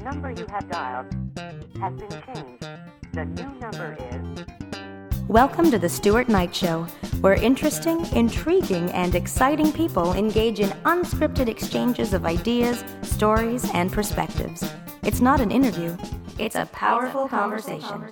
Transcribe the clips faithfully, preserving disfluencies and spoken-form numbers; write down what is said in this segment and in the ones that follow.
number you have dialed has been changed. The new number is... Welcome to the Stuart Knight Show, where interesting, intriguing, and exciting people engage in unscripted exchanges of ideas, stories, and perspectives. It's not an interview, it's a powerful conversation.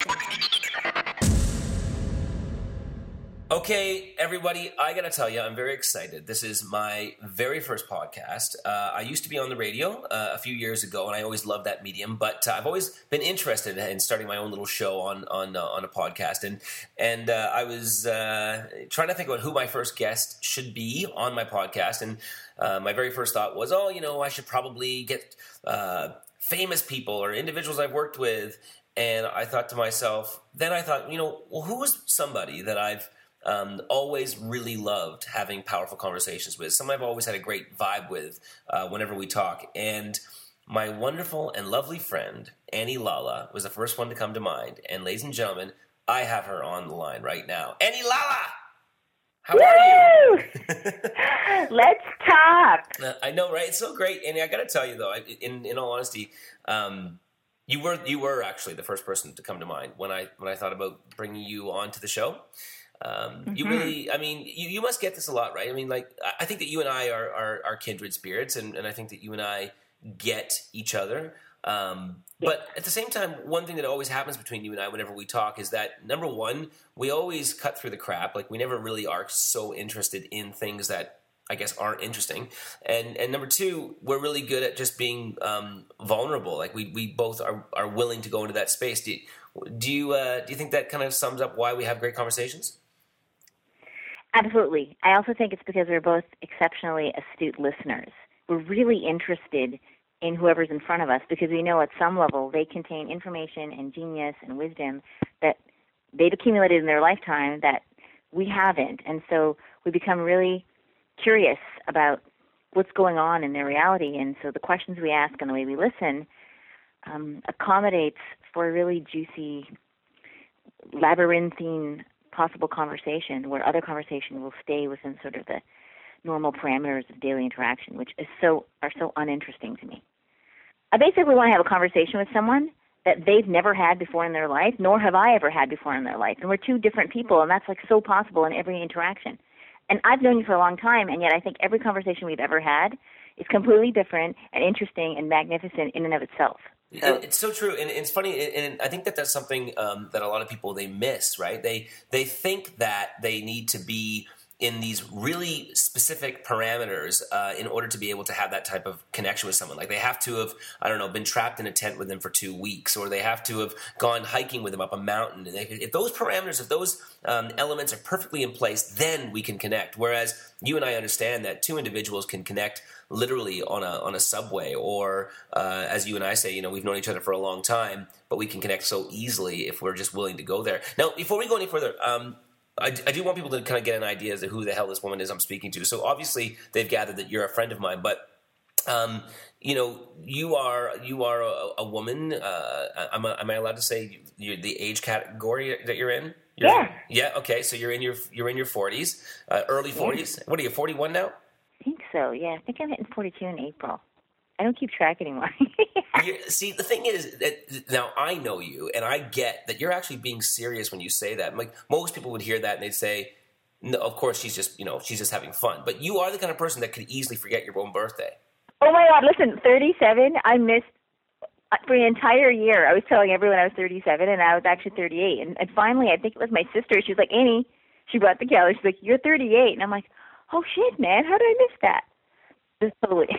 Okay, everybody, I gotta tell you, I'm very excited. This is my very first podcast. Uh, I used to be on the radio uh, a few years ago, and I always loved that medium. But uh, I've always been interested in starting my own little show on on uh, on a podcast. And and uh, I was uh, trying to think about who my first guest should be on my podcast. And uh, my very first thought was, oh, you know, I should probably get uh, famous people or individuals I've worked with. And I thought to myself, then I thought, you know, well, who is somebody that I've Um, always really loved having powerful conversations with, someone I've always had a great vibe with uh, whenever we talk. And my wonderful and lovely friend, Annie Lala, was the first one to come to mind. And ladies and gentlemen, I have her on the line right now. Annie Lala! How Woo! are you? Let's talk. Uh, I know, right? It's so great. Annie, I got to tell you, though, I, in, in all honesty, um, you were you were actually the first person to come to mind when I when I thought about bringing you on to the show. Um, mm-hmm. You really, I mean, you, you must get this a lot, right? I mean, like, I think that you and I are, are, are kindred spirits, and, and I think that you and I get each other. Um, yeah. But at the same time, one thing that always happens between you and I whenever we talk is that, number one, we always cut through the crap. Like, we never really are so interested in things that I guess aren't interesting. And and number two, we're really good at just being um, vulnerable. Like, we, we both are, are willing to go into that space. Do you, do you, uh, do you think that kind of sums up why we have great conversations? Absolutely. I also think it's because we're both exceptionally astute listeners. We're really interested in whoever's in front of us because we know at some level they contain information and genius and wisdom that they've accumulated in their lifetime that we haven't. And so we become really curious about what's going on in their reality. And so the questions we ask and the way we listen um, accommodates for a really juicy, labyrinthine possible conversation where other conversation will stay within sort of the normal parameters of daily interaction, which is so are so uninteresting to me. I basically want to have a conversation with someone that they've never had before in their life, nor have I ever had before in their life. And we're two different people, and that's like so possible in every interaction. And I've known you for a long time, and yet I think every conversation we've ever had is completely different and interesting and magnificent in and of itself. So. It's so true, and it's funny, and I think that that's something um, that a lot of people, they miss, right? They they think that they need to be in these really specific parameters uh, in order to be able to have that type of connection with someone. Like, they have to have, I don't know, been trapped in a tent with them for two weeks, or they have to have gone hiking with them up a mountain. And they, if those parameters, if those um, elements are perfectly in place, then we can connect. Whereas you and I understand that two individuals can connect literally on a on a subway, or uh, as you and I say, you know, we've known each other for a long time, but we can connect so easily if we're just willing to go there. Now, before we go any further, um, I, I do want people to kind of get an idea as to who the hell this woman is I'm speaking to. So obviously they've gathered that you're a friend of mine, but um, you know, you are you are a, a woman. Uh, am, I, am I allowed to say you're the age category that you're in? You're, yeah. Yeah. Okay. So you're in your you're in your forties, uh, early forties. Yeah. What are you? forty-one now? I think so, yeah. I think I'm hitting forty-two in April. I don't keep track anymore. you, see, the thing is that now I know you, and I get that you're actually being serious when you say that. Like, most people would hear that and they'd say, "No, of course she's just, you know, she's just having fun." But you are the kind of person that could easily forget your own birthday. Oh my God! Listen, thirty-seven. I missed for an entire year. I was telling everyone I was thirty-seven, and I was actually thirty-eight. And, and finally, I think it was my sister. She was like, "Annie," she brought the calendar. She's like, "You're thirty-eight," and I'm like, "Oh shit, man! How did I miss that?" Just totally.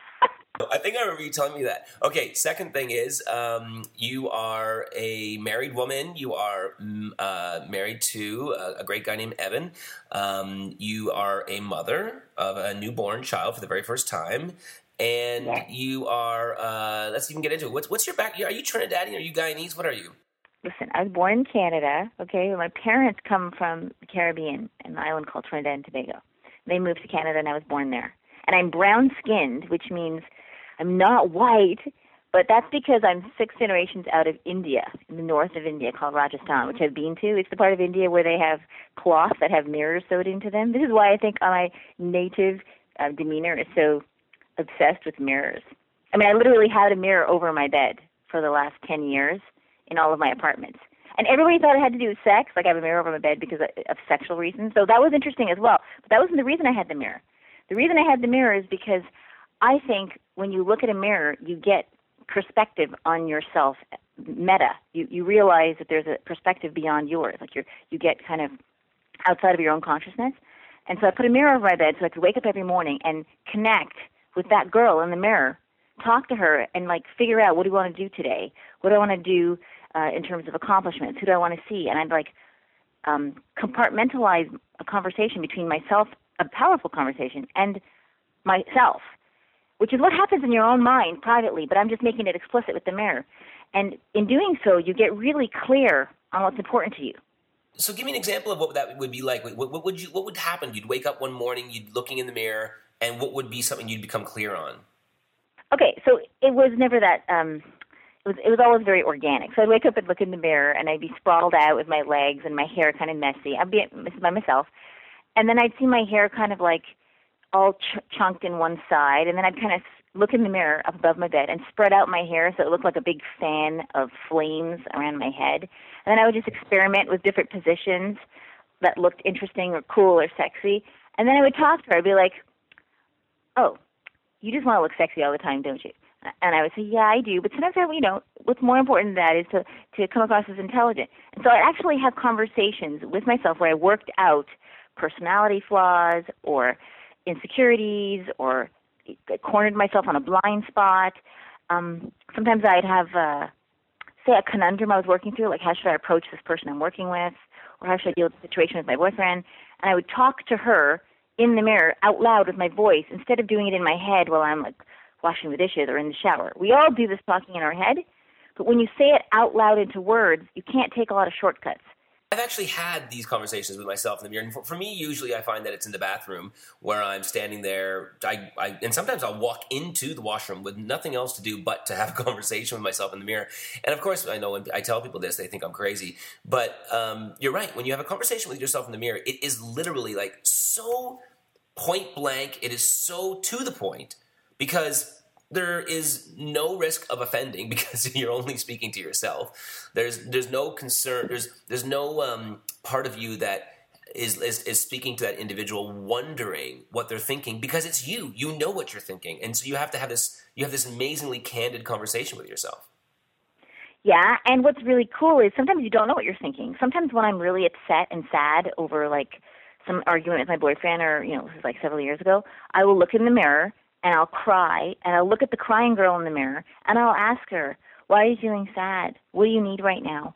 I think I remember you telling me that. Okay, second thing is um, you are a married woman. You are uh, married to a, a great guy named Evan. Um, you are a mother of a newborn child for the very first time. And yeah. you are, uh, let's even get into it. What's, what's your back? Are you Trinidadian? Are you Guyanese? What are you? Listen, I was born in Canada, okay? My parents come from the Caribbean, an island called Trinidad and Tobago. They moved to Canada, and I was born there. And I'm brown-skinned, which means I'm not white, but that's because I'm six generations out of India, in the north of India, called Rajasthan, which I've been to. It's the part of India where they have cloths that have mirrors sewed into them. This is why I think my native uh, demeanor is so obsessed with mirrors. I mean, I literally had a mirror over my bed for the last ten years in all of my apartments. And everybody thought it had to do with sex, like I have a mirror over my bed because of, of sexual reasons. So that was interesting as well. But that wasn't the reason I had the mirror. The reason I had the mirror is because I think when you look at a mirror, you get perspective on yourself, meta. You you realize that there's a perspective beyond yours. Like you you get kind of outside of your own consciousness. And so I put a mirror over my bed so I could wake up every morning and connect with that girl in the mirror, talk to her, and like figure out, what do I want to do today? What do I want to do uh, in terms of accomplishments? Who do I want to see? And I'd like um, compartmentalize a conversation between myself, a powerful conversation, and myself, which is what happens in your own mind privately, but I'm just making it explicit with the mirror. And in doing so, you get really clear on what's important to you. So give me an example of what that would be like. What, what would you? What would happen? You'd wake up one morning, you'd looking in the mirror, and what would be something you'd become clear on? Okay, so it was never that. Um, it was it was always very organic. So I'd wake up and look in the mirror, and I'd be sprawled out with my legs and my hair kind of messy. I'd be by myself, and then I'd see my hair kind of like all ch- chunked in one side, and then I'd kind of look in the mirror up above my bed and spread out my hair so it looked like a big fan of flames around my head. And then I would just experiment with different positions that looked interesting or cool or sexy. And then I would talk to her. I'd be like, oh, you just want to look sexy all the time, don't you? And I would say, yeah, I do. But sometimes, I, you know, what's more important than that is to, to come across as intelligent. And so I actually have conversations with myself where I worked out personality flaws or insecurities or cornered myself on a blind spot. Um, sometimes I'd have, uh, say, a conundrum I was working through, like how should I approach this person I'm working with, or how should I deal with the situation with my boyfriend? And I would talk to her in the mirror out loud with my voice instead of doing it in my head while I'm like washing the dishes or in the shower. We all do this talking in our head, but when you say it out loud into words, you can't take a lot of shortcuts. I've actually had these conversations with myself in the mirror. And for, for me, usually I find that it's in the bathroom where I'm standing there. I, I, and sometimes I'll walk into the washroom with nothing else to do but to have a conversation with myself in the mirror. And of course, I know when I tell people this, they think I'm crazy. But um, you're right. When you have a conversation with yourself in the mirror, it is literally like so point blank. It is so to the point because there is no risk of offending because you're only speaking to yourself. There's there's no concern. There's there's no um, part of you that is, is is speaking to that individual, wondering what they're thinking because it's you. You know what you're thinking, and so you have to have this. You have this amazingly candid conversation with yourself. Yeah, and what's really cool is sometimes you don't know what you're thinking. Sometimes when I'm really upset and sad over like some argument with my boyfriend, or you know, this was like several years ago, I will look in the mirror. And I'll cry, and I'll look at the crying girl in the mirror, and I'll ask her, "Why are you feeling sad? What do you need right now?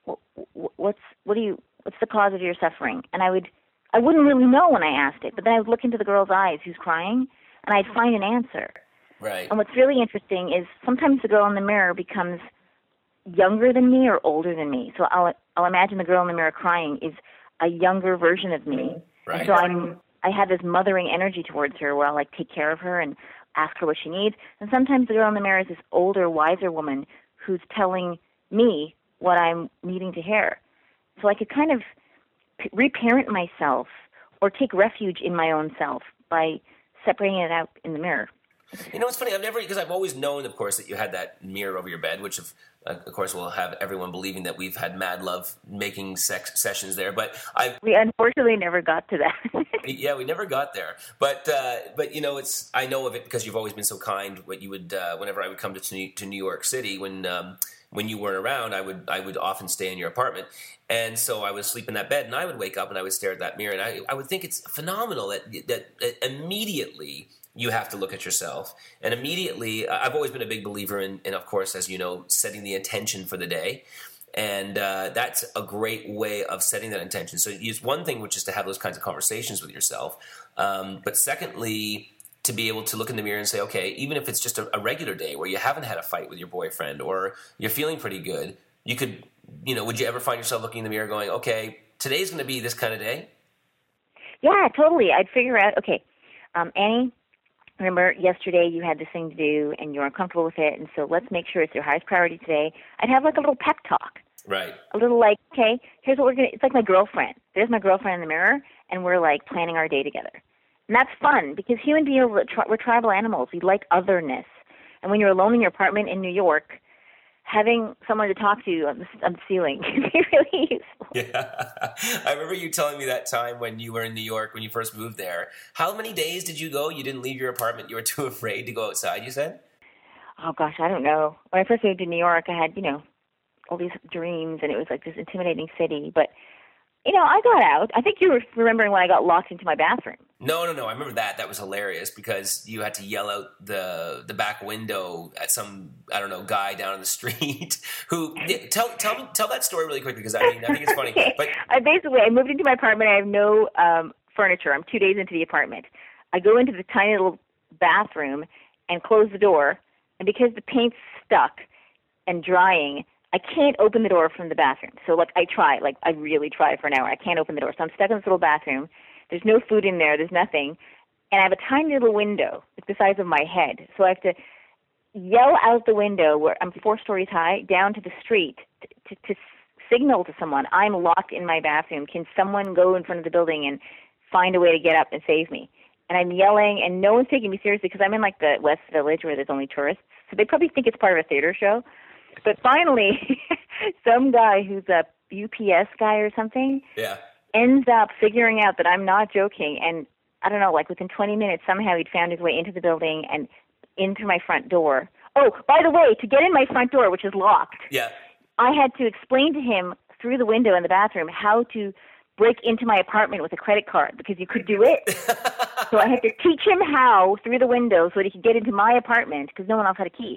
What's what do you? What's the cause of your suffering?" And I would, I wouldn't really know when I asked it, but then I would look into the girl's eyes who's crying, and I'd find an answer. Right. And what's really interesting is sometimes the girl in the mirror becomes younger than me or older than me. So I'll I'll imagine the girl in the mirror crying is a younger version of me. Right. And so I'm. I have this mothering energy towards her where I'll like take care of her and ask her what she needs. And sometimes the girl in the mirror is this older, wiser woman who's telling me what I'm needing to hear. So I could kind of p- reparent myself or take refuge in my own self by separating it out in the mirror. You know, it's funny. I've never, because I've always known, of course, that you had that mirror over your bed, which, of, uh, of course, will have everyone believing that we've had mad love making sex sessions there. But I, we unfortunately never got to that. yeah, we never got there. But uh, but you know, it's I know of it because you've always been so kind. What you would, uh, whenever I would come to to New York City, when um, when you weren't around, I would I would often stay in your apartment, and so I would sleep in that bed, and I would wake up and I would stare at that mirror, and I I would think it's phenomenal that that, that immediately. You have to look at yourself. And immediately, uh, I've always been a big believer in, in, of course, as you know, setting the intention for the day. And uh, that's a great way of setting that intention. So it's one thing, which is to have those kinds of conversations with yourself. Um, but secondly, to be able to look in the mirror and say, okay, even if it's just a, a regular day where you haven't had a fight with your boyfriend or you're feeling pretty good, you could, you know, would you ever find yourself looking in the mirror going, okay, today's going to be this kind of day? Yeah, totally. I'd figure out, okay, um, Annie, remember yesterday you had this thing to do and you're uncomfortable with it, and so let's make sure it's your highest priority today. I'd have like a little pep talk. Right. A little like, okay, here's what we're going to, it's like my girlfriend. There's my girlfriend in the mirror, and we're like planning our day together. And that's fun because human beings, we're tribal animals. We like otherness. And when you're alone in your apartment in New York, having someone to talk to on the, on the ceiling can be really useful. Yeah. I remember you telling me that time when you were in New York, when you first moved there. How many days did you go? You didn't leave your apartment. You were too afraid to go outside, you said? Oh, gosh, I don't know. When I first moved to New York, I had, you know, all these dreams, and it was like this intimidating city. But, you know, I got out. I think you were remembering when I got locked into my bathroom. No, no, no. I remember that. That was hilarious because you had to yell out the the back window at some, I don't know, guy down on the street who – tell tell me tell that story really quickly because I mean, I think it's funny. Okay. But I basically, I moved into my apartment. I have no um, furniture. I'm two days into the apartment. I go into the tiny little bathroom and close the door, and because the paint's stuck and drying, I can't open the door from the bathroom. So, like, I try. Like, I really try for an hour. I can't open the door. So I'm stuck in this little bathroom. There's no food in there. There's nothing. And I have a tiny little window. It's the size of my head. So I have to yell out the window where I'm four stories high down to the street to, to, to signal to someone, I'm locked in my bathroom. Can someone go in front of the building and find a way to get up and save me? And I'm yelling, and no one's taking me seriously because I'm in, like, the West Village where there's only tourists. So they probably think it's part of a theater show. But finally, some guy who's a U P S guy or something yeah. ends up figuring out that I'm not joking. And I don't know, like within twenty minutes, somehow he'd found his way into the building and into my front door. Oh, by the way, to get in my front door, which is locked, Yeah. I had to explain to him through the window in the bathroom how to break into my apartment with a credit card because you could do it. So I had to teach him how through the window so that he could get into my apartment because no one else had a key.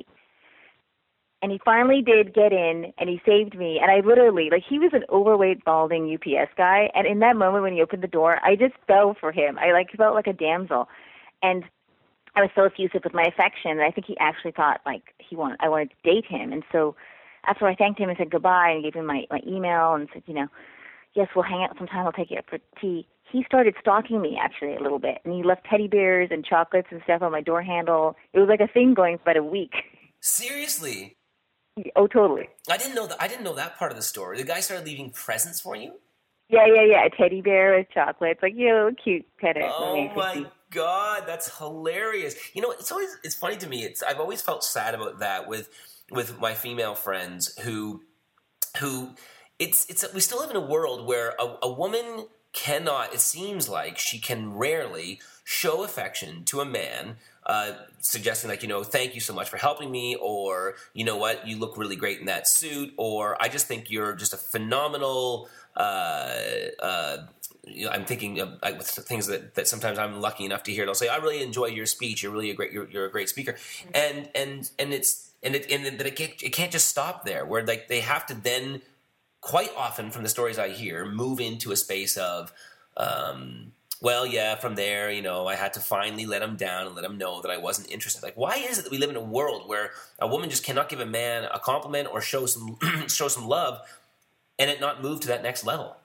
And he finally did get in, and he saved me. And I literally, like, he was an overweight, balding U P S guy. And in that moment when he opened the door, I just fell for him. I, like, felt like a damsel. And I was so effusive with my affection that I think he actually thought, like, he wanted, I wanted to date him. And so after I thanked him and said goodbye and gave him my, my email and said, you know, yes, we'll hang out sometime. I'll take you out for tea. He started stalking me, actually, a little bit. And he left teddy bears and chocolates and stuff on my door handle. It was like a thing going for about a week. Seriously? Oh, totally. I didn't know that. I didn't know that part of the story. The guy started leaving presents for you? Yeah, yeah, yeah. A teddy bear with chocolates. Like, you know, cute pet it. Oh, my God. That's hilarious. You know, it's always, it's funny to me. It's, I've always felt sad about that with, with my female friends who, who, it's, it's, we still live in a world where a, a woman cannot, it seems like she can rarely show affection to a man, uh, suggesting like, you know, thank you so much for helping me, or, you know what, you look really great in that suit, or I just think you're just a phenomenal, uh, uh, you know, I'm thinking of like, with things that, that sometimes I'm lucky enough to hear. They'll say, I really enjoy your speech. You're really a great, you're, you're a great speaker. Mm-hmm. And, and, and it's, and it, and that it can't, it can't just stop there, where like they have to then quite often from the stories I hear, move into a space of, um, well, yeah, from there, you know, I had to finally let him down and let him know that I wasn't interested. Like, why is it that we live in a world where a woman just cannot give a man a compliment or show some show some love and it not move to that next level?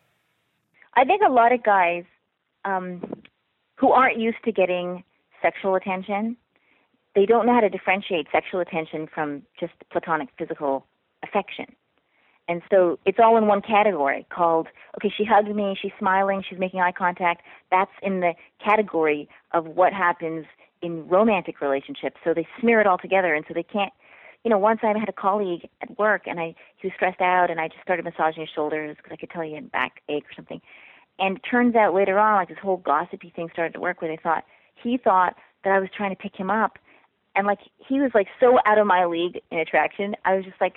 I think a lot of guys um, who aren't used to getting sexual attention, they don't know how to differentiate sexual attention from just platonic physical affection. And so it's all in one category called, okay, she hugged me, she's smiling, she's making eye contact. That's in the category of what happens in romantic relationships. So they smear it all together, and so they can't, you know, once I had a colleague at work, and I he was stressed out, and I just started massaging his shoulders because I could tell he had backache or something. And it turns out later on, like this whole gossipy thing started to work where they thought, he thought that I was trying to pick him up. And like, he was like so out of my league in attraction. I was just like,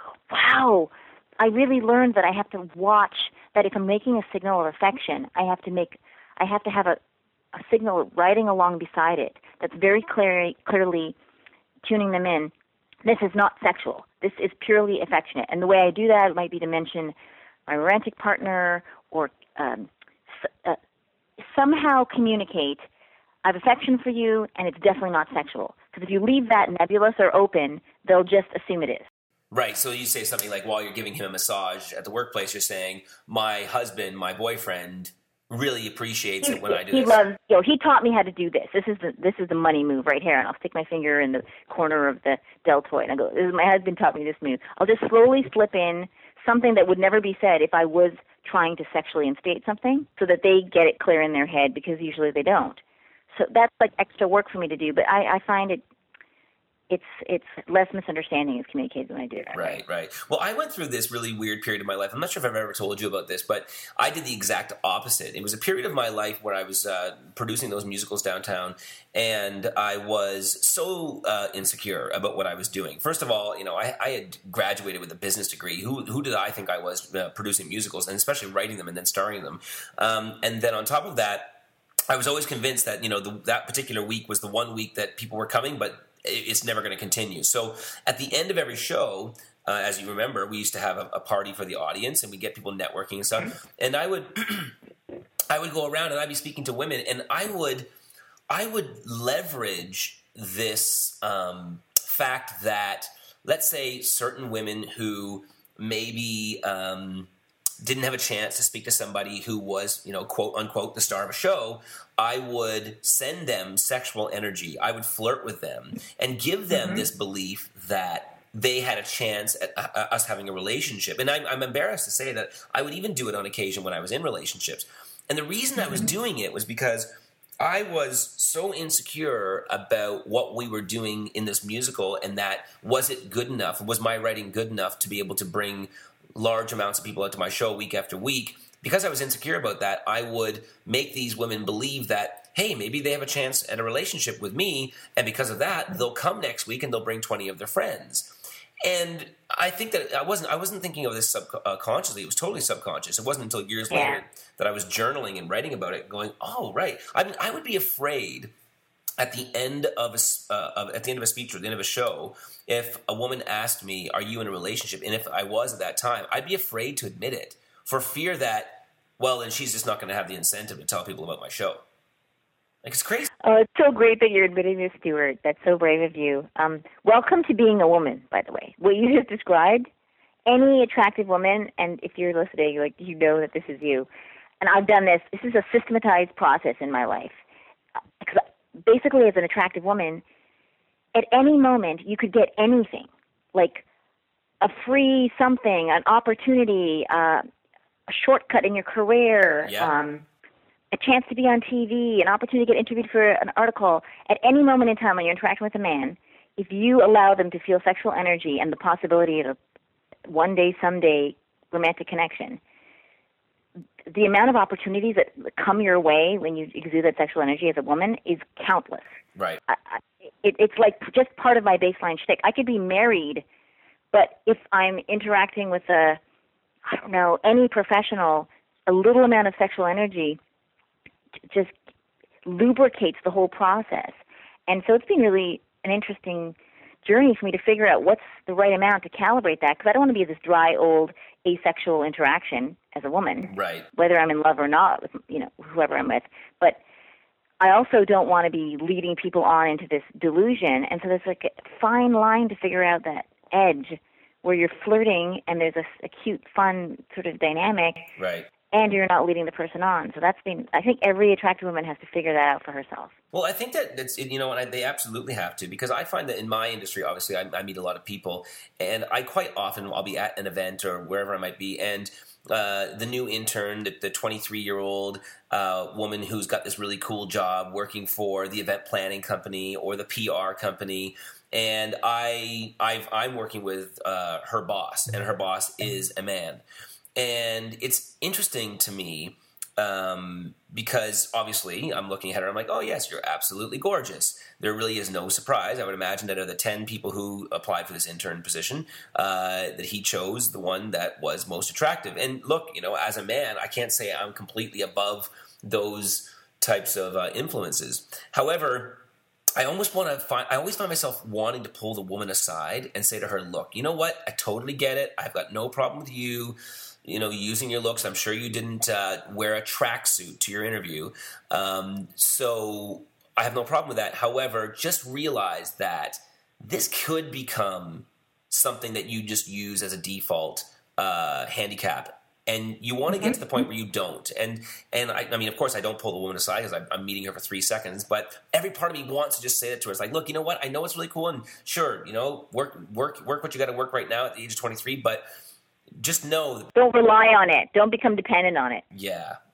wow. I really learned that I have to watch that if I'm making a signal of affection, I have to make, I have to have a, a signal riding along beside it that's very clearly, clearly tuning them in. This is not sexual. This is purely affectionate. And the way I do that might be to mention my romantic partner or um, uh, somehow communicate, I have affection for you, and it's definitely not sexual. Because if you leave that nebulous or open, they'll just assume it is. Right, so you say something like, while you're giving him a massage at the workplace, you're saying, my husband, my boyfriend, really appreciates he, it when I do he this. Loves, you know, he taught me how to do this. This is the this is the money move right here, and I'll stick my finger in the corner of the deltoid, and I go, this is, my husband taught me this move. I'll just slowly slip in something that would never be said if I was trying to sexually instate something, so that they get it clear in their head, because usually they don't. So that's like extra work for me to do, but I, I find it it's it's less misunderstanding is communicated when I do it. Right, right. Well, I went through this really weird period of my life. I'm not sure if I've ever told you about this, but I did the exact opposite. It was a period of my life where I was uh, producing those musicals downtown, and I was so uh, insecure about what I was doing. First of all, you know, I, I had graduated with a business degree. Who who did I think I was uh, producing musicals, and especially writing them and then starring them? Um, and then on top of that, I was always convinced that, you know, the, that particular week was the one week that people were coming, but it's never going to continue. So at the end of every show, uh, as you remember, we used to have a, a party for the audience, and we get people networking and stuff. And I would, I would go around and I'd be speaking to women, and I would, I would leverage this um, fact that, let's say, certain women who maybe um, didn't have a chance to speak to somebody who was, you know, quote unquote, the star of a show, I would send them sexual energy. I would flirt with them and give them mm-hmm. this belief that they had a chance at uh, us having a relationship. And I'm, I'm embarrassed to say that I would even do it on occasion when I was in relationships. And the reason mm-hmm. I was doing it was because I was so insecure about what we were doing in this musical, and that was it good enough? Was my writing good enough to be able to bring large amounts of people out to my show week after week? Because I was insecure about that, I would make these women believe that, hey, maybe they have a chance at a relationship with me, and because of that, they'll come next week and they'll bring twenty of their friends. And I think that I wasn't I wasn't thinking of this subconsciously. It was totally subconscious. It wasn't until years yeah. later that I was journaling and writing about it, going, oh, right. I mean, I would be afraid at the end of a, uh, of, at the end of a speech or at the end of a show, if a woman asked me, are you in a relationship? And if I was at that time, I'd be afraid to admit it, for fear that, well, then she's just not going to have the incentive to tell people about my show. Like, it's crazy. Oh, it's so great that you're admitting this, Stuart. That's so brave of you. Um, welcome to being a woman, by the way. What you just described, any attractive woman, and if you're listening, like, you know that this is you. And I've done this. This is a systematized process in my life. Because basically, as an attractive woman, at any moment, you could get anything, like a free something, an opportunity, uh, a shortcut in your career, yeah. um, a chance to be on T V, an opportunity to get interviewed for an article. At any moment in time when you're interacting with a man, if you allow them to feel sexual energy and the possibility of a one day, someday romantic connection, the amount of opportunities that come your way when you exude that sexual energy as a woman is countless. Right. I, I, it, it's like just part of my baseline shtick. I could be married, but if I'm interacting with a, I don't know, any professional, a little amount of sexual energy just lubricates the whole process. And so it's been really an interesting journey for me to figure out what's the right amount to calibrate that, because I don't want to be this dry, old, asexual interaction as a woman, right? Whether I'm in love or not with, you know, whoever I'm with. But I also don't want to be leading people on into this delusion. And so there's like a fine line to figure out that edge where you're flirting and there's a, a cute, fun sort of dynamic, right? And you're not leading the person on. So that's been, I think every attractive woman has to figure that out for herself. Well, I think that that's, you know, and I, they absolutely have to, because I find that in my industry, obviously, I, I meet a lot of people, and I quite often, I'll be at an event or wherever I might be, and uh, the new intern, the, the twenty-three-year-old uh, woman who's got this really cool job working for the event planning company or the P R company, and I, I've, I'm working with uh, her boss, and her boss is a man. And it's interesting to me um, because obviously I'm looking at her. I'm like, oh, yes, you're absolutely gorgeous. There really is no surprise. I would imagine that of the ten people who applied for this intern position, uh, that he chose the one that was most attractive. And look, you know, as a man, I can't say I'm completely above those types of uh, influences. However, I almost want to find, I always find myself wanting to pull the woman aside and say to her, look, you know what? I totally get it. I've got no problem with you, you know, using your looks. I'm sure you didn't uh, wear a tracksuit to your interview. Um, so I have no problem with that. However, just realize that this could become something that you just use as a default uh, handicap. And you want to get to the point where you don't. And and I, I mean, of course, I don't pull the woman aside because I'm, I'm meeting her for three seconds. But every part of me wants to just say that to her. It's like, look, you know what? I know it's really cool. And sure, you know, work work work what you got to work right now at the age of twenty-three. But just know. Don't rely on it. Don't become dependent on it. Yeah.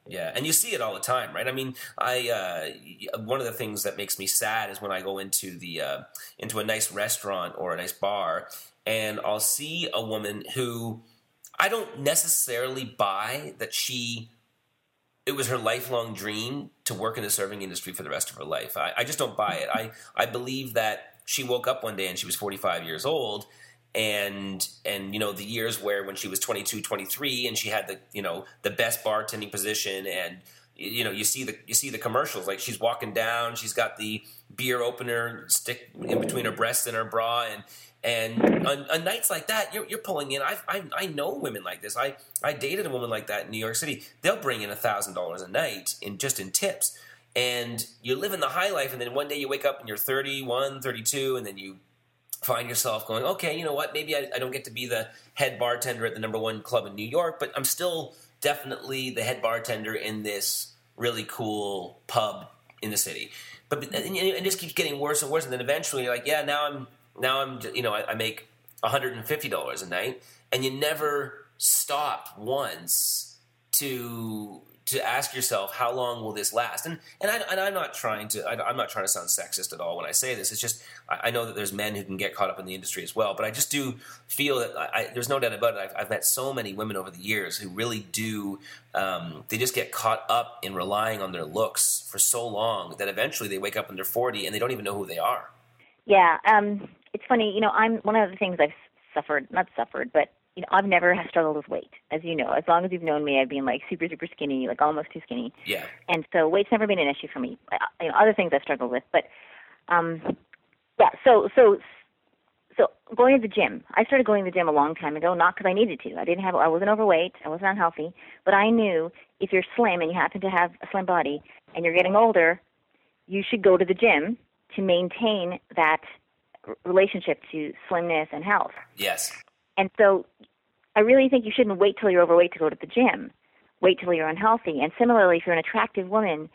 Yeah, and you see it all the time, right? I mean, I uh, one of the things that makes me sad is when I go into the uh, into a nice restaurant or a nice bar, and I'll see a woman who I don't necessarily buy that she it was her lifelong dream to work in the serving industry for the rest of her life. I, I just don't buy it. I I believe that she woke up one day and she was forty-five years old. And, and you know, the years where when she was twenty-two, twenty-three and she had the, you know, the best bartending position and, you know, you see the, you see the commercials, like she's walking down, she's got the beer opener stick in between her breasts and her bra. And, and on, on nights like that, you're, you're pulling in, I've, I, I know women like this. I, I dated a woman like that in New York City. They'll bring in a thousand dollars a night in just in tips. And you live in the high life. And then one day you wake up and you're thirty-one, thirty-two, and then you find yourself going, okay, you know what, maybe I, I don't get to be the head bartender at the number one club in New York, but I'm still definitely the head bartender in this really cool pub in the city. But and it just keeps getting worse and worse, and then eventually you're like, yeah, now I'm, now I'm, you know, I, I make one hundred fifty dollars a night, and you never stop once to to ask yourself, how long will this last? And and, I, and I'm not trying to I, I'm not trying to sound sexist at all when I say this. It's just I, I know that there's men who can get caught up in the industry as well, but I just do feel that I, I, there's no doubt about it. I've, I've met so many women over the years who really do. Um, they just get caught up in relying on their looks for so long that eventually they wake up when they're forty and they don't even know who they are. Yeah, um, it's funny. You know, I'm one of the things I've suffered, not suffered, but you know, I've never struggled with weight, as you know. As long as you've known me, I've been like super, super skinny, like almost too skinny. Yeah. And so weight's never been an issue for me. You know, other things I've struggled with, but um, yeah. So, so, so going to the gym. I started going to the gym a long time ago, not because I needed to. I didn't have. I wasn't overweight. I wasn't unhealthy. But I knew if you're slim and you happen to have a slim body and you're getting older, you should go to the gym to maintain that relationship to slimness and health. Yes. And so I really think you shouldn't wait till you're overweight to go to the gym. Wait till you're unhealthy. And similarly, if you're an attractive woman,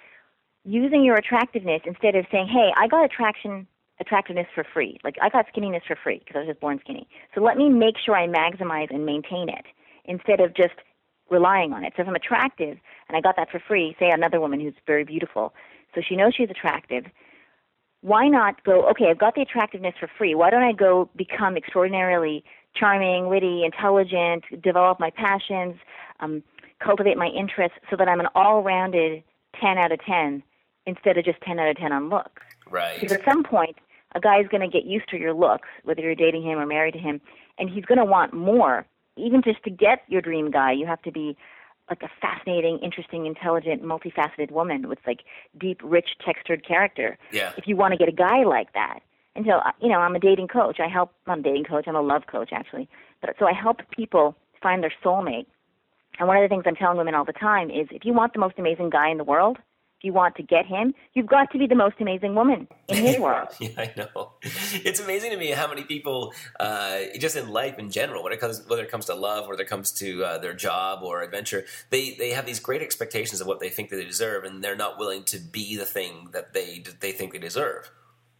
using your attractiveness instead of saying, hey, I got attraction, attractiveness for free. Like, I got skinniness for free because I was just born skinny. So let me make sure I maximize and maintain it instead of just relying on it. So if I'm attractive and I got that for free, say another woman who's very beautiful, so she knows she's attractive, why not go, okay, I've got the attractiveness for free. Why don't I go become extraordinarily charming, witty, intelligent, develop my passions, um, cultivate my interests so that I'm an all-rounded ten out of ten instead of just ten out of ten on looks. Right. Because at some point, a guy's going to get used to your looks, whether you're dating him or married to him, and he's going to want more. Even just to get your dream guy, you have to be like a fascinating, interesting, intelligent, multifaceted woman with like deep, rich, textured character. Yeah. If you want to get a guy like that. And so, you know, I'm a dating coach. I help, I'm a dating coach. I'm a love coach, actually. But so I help people find their soulmate. And one of the things I'm telling women all the time is if you want the most amazing guy in the world, if you want to get him, you've got to be the most amazing woman in his world. Yeah, I know. It's amazing to me how many people, uh, just in life in general, when it comes, whether it comes to love, whether it comes to uh, their job or adventure, they, they have these great expectations of what they think that they deserve, and they're not willing to be the thing that they they think they deserve.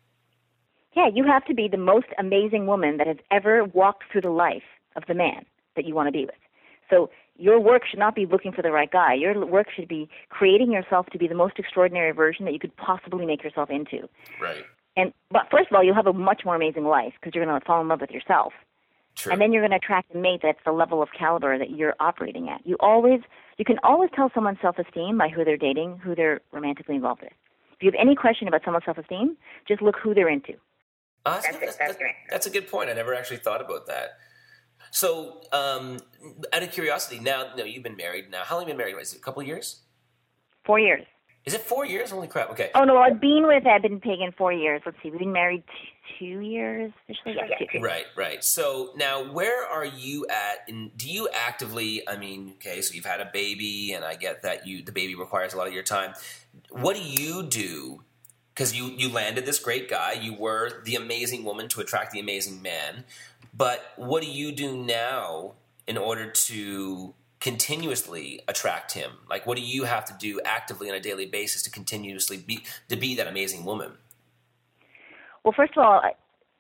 Yeah, you have to be the most amazing woman that has ever walked through the life of the man that you want to be with. So your work should not be looking for the right guy. Your work should be creating yourself to be the most extraordinary version that you could possibly make yourself into. Right. And but first of all, you'll have a much more amazing life because you're going to fall in love with yourself. True. And then you're going to attract a mate that's the level of caliber that you're operating at. You always, you can always tell someone's self-esteem by who they're dating, who they're romantically involved with. If you have any question about someone's self-esteem, just look who they're into. Uh, that's, that's, that's, that's a good point. I never actually thought about that. So, um, out of curiosity, now, no, you've been married now. How long have you been married? Is it a couple of years? Four years. Is it four years? Holy crap, okay. Oh, no, I've been with, I've been pagan four years. Let's see, we've been married t- two years officially? Yeah, two, two. Right, right. So, now, where are you at? In, do you actively, I mean, okay, so you've had a baby, and I get that you the baby requires a lot of your time. What do you do? Because you, you landed this great guy. You were the amazing woman to attract the amazing man. But what do you do now in order to continuously attract him? Like, what do you have to do actively on a daily basis to continuously be to be that amazing woman? Well, first of all,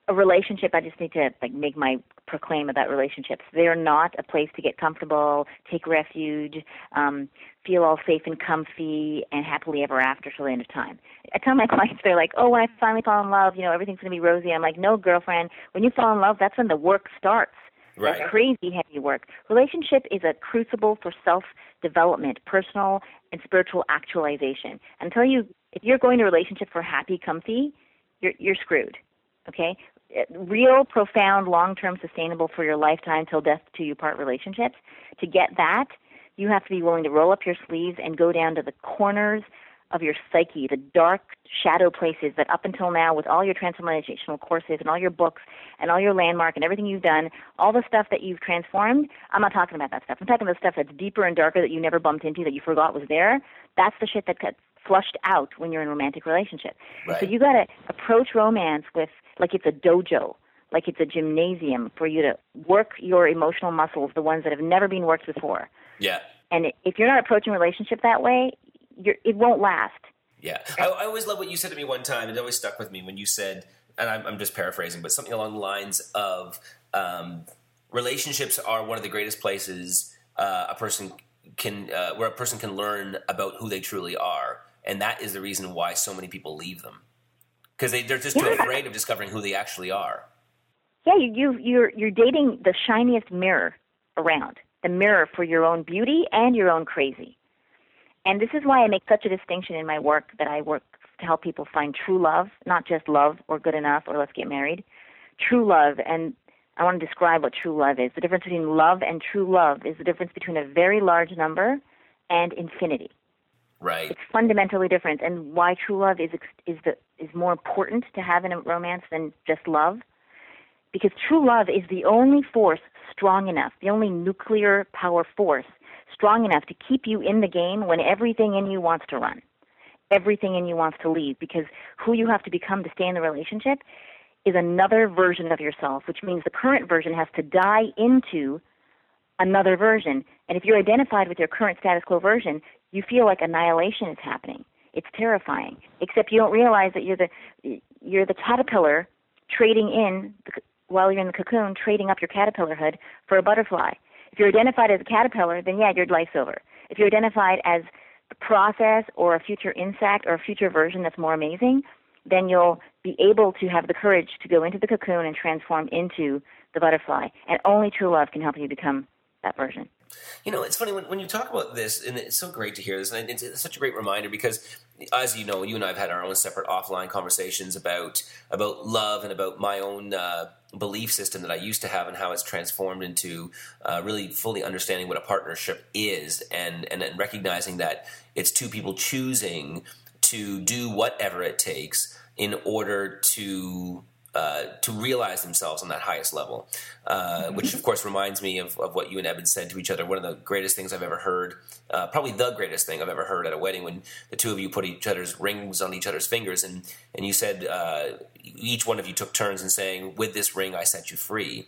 a relationship, I just need to like make my proclaim about relationships. They're not a place to get comfortable, take refuge, um, feel all safe and comfy, and happily ever after till the end of time. I tell my clients, they're like, oh, when I finally fall in love, you know, everything's going to be rosy. I'm like, no, girlfriend, when you fall in love, that's when the work starts. Right. That's crazy heavy work. Relationship is a crucible for self-development, personal and spiritual actualization. Until you, if you're going to a relationship for happy, comfy, you're you're screwed. Okay? Real, profound, long-term, sustainable for your lifetime till death to you part relationships. To get that, you have to be willing to roll up your sleeves and go down to the corners of your psyche, the dark shadow places that up until now, with all your transformational courses and all your books and all your landmark and everything you've done, all the stuff that you've transformed, I'm not talking about that stuff. I'm talking about stuff that's deeper and darker that you never bumped into, that you forgot was there. That's the shit that gets flushed out when you're in a romantic relationship. Right. So you got to approach romance with like it's a dojo, like it's a gymnasium for you to work your emotional muscles, the ones that have never been worked before. Yeah. And if you're not approaching a relationship that way, You're, it won't last. Yeah. I, I always love what you said to me one time. It always stuck with me when you said, and I'm, I'm just paraphrasing, but something along the lines of um, relationships are one of the greatest places uh, a person can, uh, where a person can learn about who they truly are. And that is the reason why so many people leave them. Because they, they're just too Yeah. afraid of discovering who they actually are. Yeah, you, you, you're, you're dating the shiniest mirror around, the mirror for your own beauty and your own crazy. And this is why I make such a distinction in my work, that I work to help people find true love, not just love or good enough or let's get married. True love, and I want to describe what true love is. The difference between love and true love is the difference between a very large number and infinity. Right. It's fundamentally different, and why true love is is the is more important to have in a romance than just love. Because true love is the only force strong enough, the only nuclear power force strong enough to keep you in the game when everything in you wants to run, everything in you wants to leave, because who you have to become to stay in the relationship is another version of yourself, which means the current version has to die into another version. And if you're identified with your current status quo version, you feel like annihilation is happening. It's terrifying, except you don't realize that you're the you're the caterpillar trading in, the, while you're in the cocoon, trading up your caterpillarhood for a butterfly. If you're identified as a caterpillar, then yeah, your life's over. If you're identified as a process or a future insect or a future version that's more amazing, then you'll be able to have the courage to go into the cocoon and transform into the butterfly. And only true love can help you become that version. You know, it's funny when, when you talk about this, and it's so great to hear this, and it's, it's such a great reminder because, as you know, you and I have had our own separate offline conversations about about love and about my own uh, belief system that I used to have and how it's transformed into uh, really fully understanding what a partnership is, and, and and recognizing that it's two people choosing to do whatever it takes in order to uh, to realize themselves on that highest level, uh, which of course reminds me of, of what you and Eben said to each other. One of the greatest things I've ever heard, uh, probably the greatest thing I've ever heard at a wedding, when the two of you put each other's rings on each other's fingers, and, and you said uh, each one of you took turns in saying, "With this ring I set you free."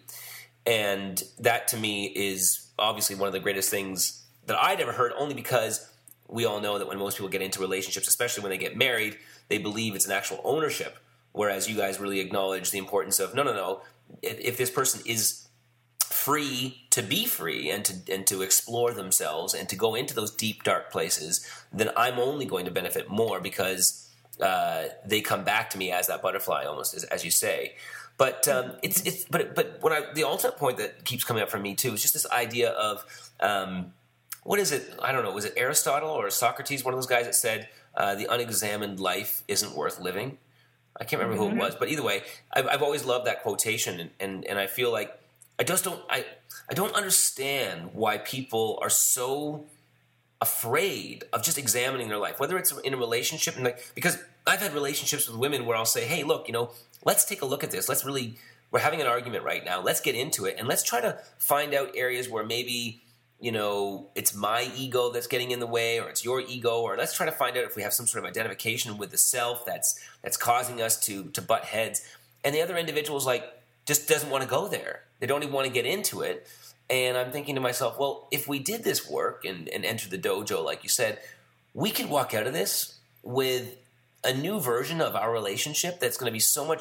And that to me is obviously one of the greatest things that I'd ever heard, only because we all know that when most people get into relationships, especially when they get married, they believe it's an actual ownership. Whereas you guys really acknowledge the importance of, no, no, no, if, if this person is free to be free and to and to explore themselves and to go into those deep, dark places, then I'm only going to benefit more because uh, they come back to me as that butterfly, almost as, as you say. But um, it's it's but but what I the ultimate point that keeps coming up for me too is just this idea of um, what is it? I don't know. Was it Aristotle or Socrates? One of those guys that said uh, the unexamined life isn't worth living. I can't remember mm-hmm. who it was, but either way, I've, I've always loved that quotation, and, and, and I feel like I just don't I I don't understand why people are so afraid of just examining their life, whether it's in a relationship, and like because I've had relationships with women where I'll say, hey, look, you know, let's take a look at this. Let's really we're having an argument right now. Let's get into it, and let's try to find out areas where maybe, you know, it's my ego that's getting in the way, or it's your ego, or let's try to find out if we have some sort of identification with the self that's that's causing us to to butt heads. And the other individual's like just doesn't want to go there. They don't even want to get into it. And I'm thinking to myself, well, if we did this work and, and entered the dojo, like you said, we could walk out of this with a new version of our relationship that's going to be so much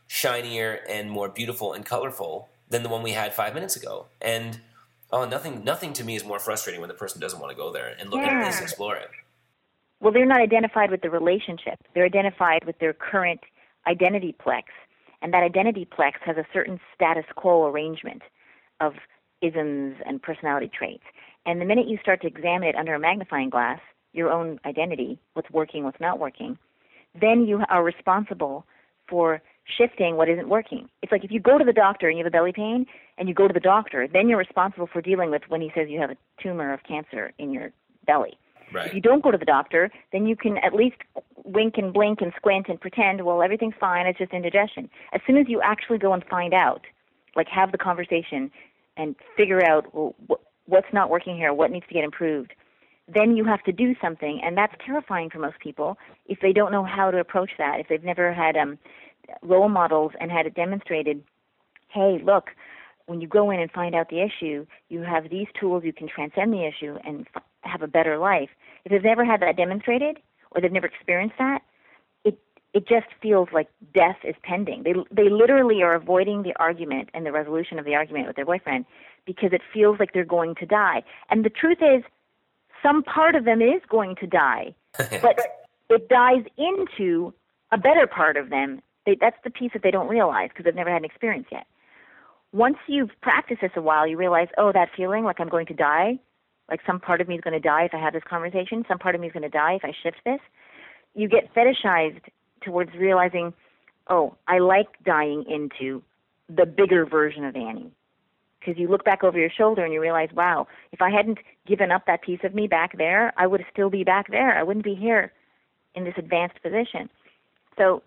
shinier and more beautiful and colorful than the one we had five minutes ago. And oh, nothing, nothing to me is more frustrating when the person doesn't want to go there and look Yeah. at this, explore it. Well, they're not identified with the relationship. They're identified with their current identity plex. And that identity plex has a certain status quo arrangement of isms and personality traits. And the minute you start to examine it under a magnifying glass, your own identity, what's working, what's not working, then you are responsible for shifting what isn't working. It's like if you go to the doctor and you have a belly pain and you go to the doctor, then you're responsible for dealing with when he says you have a tumor of cancer in your belly. Right. If you don't go to the doctor, then you can at least wink and blink and squint and pretend, well, everything's fine, it's just indigestion. As soon as you actually go and find out, like have the conversation and figure out, well, wh- what's not working here, what needs to get improved, then you have to do something, and that's terrifying for most people if they don't know how to approach that, if they've never had um, role models and had it demonstrated, hey, look, when you go in and find out the issue, you have these tools, you can transcend the issue and f- have a better life. If they've never had that demonstrated or they've never experienced that, it it just feels like death is pending. They they literally are avoiding the argument and the resolution of the argument with their boyfriend because it feels like they're going to die. And the truth is, some part of them is going to die, but it dies into a better part of them. They, that's the piece that they don't realize because they've never had an experience yet. Once you've practiced this a while, you realize, oh, that feeling like I'm going to die, like some part of me is going to die if I have this conversation, some part of me is going to die if I shift this. You get fetishized towards realizing, oh, I like dying into the bigger version of Annie. Because you look back over your shoulder and you realize, wow, if I hadn't given up that piece of me back there, I would still be back there. I wouldn't be here in this advanced position. So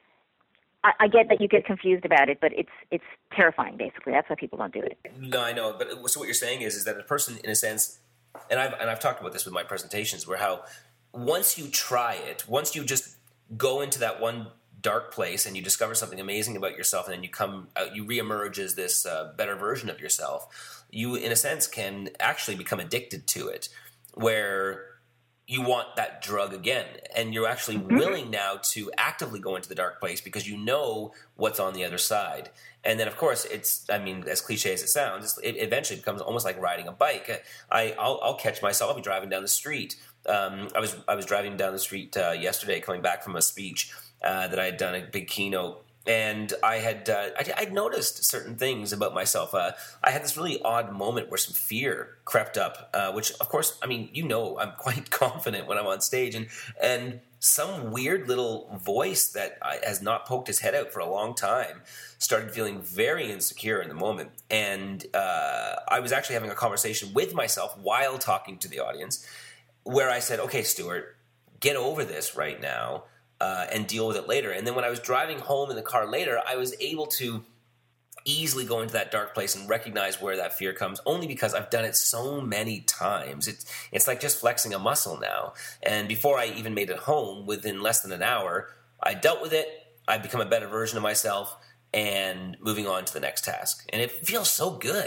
I, I get that you get confused about it, but it's it's terrifying, basically. That's why people don't do it. No, I know. But so what you're saying is, is that a person, in a sense, and I've, and I've talked about this with my presentations, where how once you try it, once you just go into that one dark place and you discover something amazing about yourself, and then you come out, you reemerge as this uh, better version of yourself, you, in a sense, can actually become addicted to it, where you want that drug again, and you're actually mm-hmm. willing now to actively go into the dark place because you know what's on the other side. And then, of course, it's, I mean, as cliche as it sounds, it eventually becomes almost like riding a bike. I, I'll, I'll catch myself, I'll be driving down the street. Um, I was I was driving down the street uh, yesterday, coming back from a speech uh, that I had done, a big keynote, and I had uh, I, I'd noticed certain things about myself. Uh, I had this really odd moment where some fear crept up, uh, which, of course, I mean, you know, I'm quite confident when I'm on stage, and and some weird little voice that I, has not poked his head out for a long time started feeling very insecure in the moment, and uh, I was actually having a conversation with myself while talking to the audience, where I said, okay, Stuart, get over this right now uh, and deal with it later. And then when I was driving home in the car later, I was able to easily go into that dark place and recognize where that fear comes, only because I've done it so many times. It's it's like just flexing a muscle now. And before I even made it home, within less than an hour, I dealt with it, I've become a better version of myself, and moving on to the next task. And it feels so good.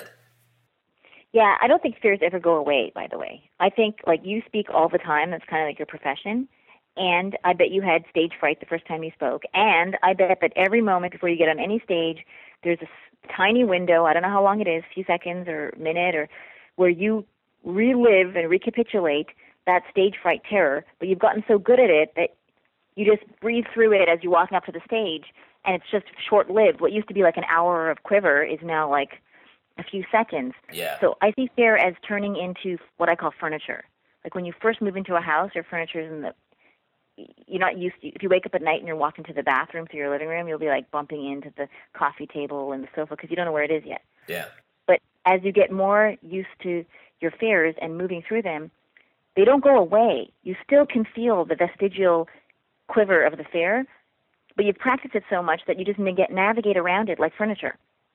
Yeah, I don't think fears ever go away, by the way. I think, like, you speak all the time. That's kind of like your profession. And I bet you had stage fright the first time you spoke. And I bet that every moment before you get on any stage, there's a tiny window, I don't know how long it is, a few seconds or a minute, or where you relive and recapitulate that stage fright terror. But you've gotten so good at it that you just breathe through it as you're walking up to the stage, and it's just short-lived. What used to be like an hour of quiver is now like a few seconds. Yeah. So I see fear as turning into what I call furniture. Like when you first move into a house, your furniture is in the, you're not used to, if you wake up at night and you're walking to the bathroom through your living room, you'll be like bumping into the coffee table and the sofa because you don't know where it is yet. Yeah. But as you get more used to your fears and moving through them, they don't go away. You still can feel the vestigial quiver of the fear, but you've practiced it so much that you just get navigate around it like furniture.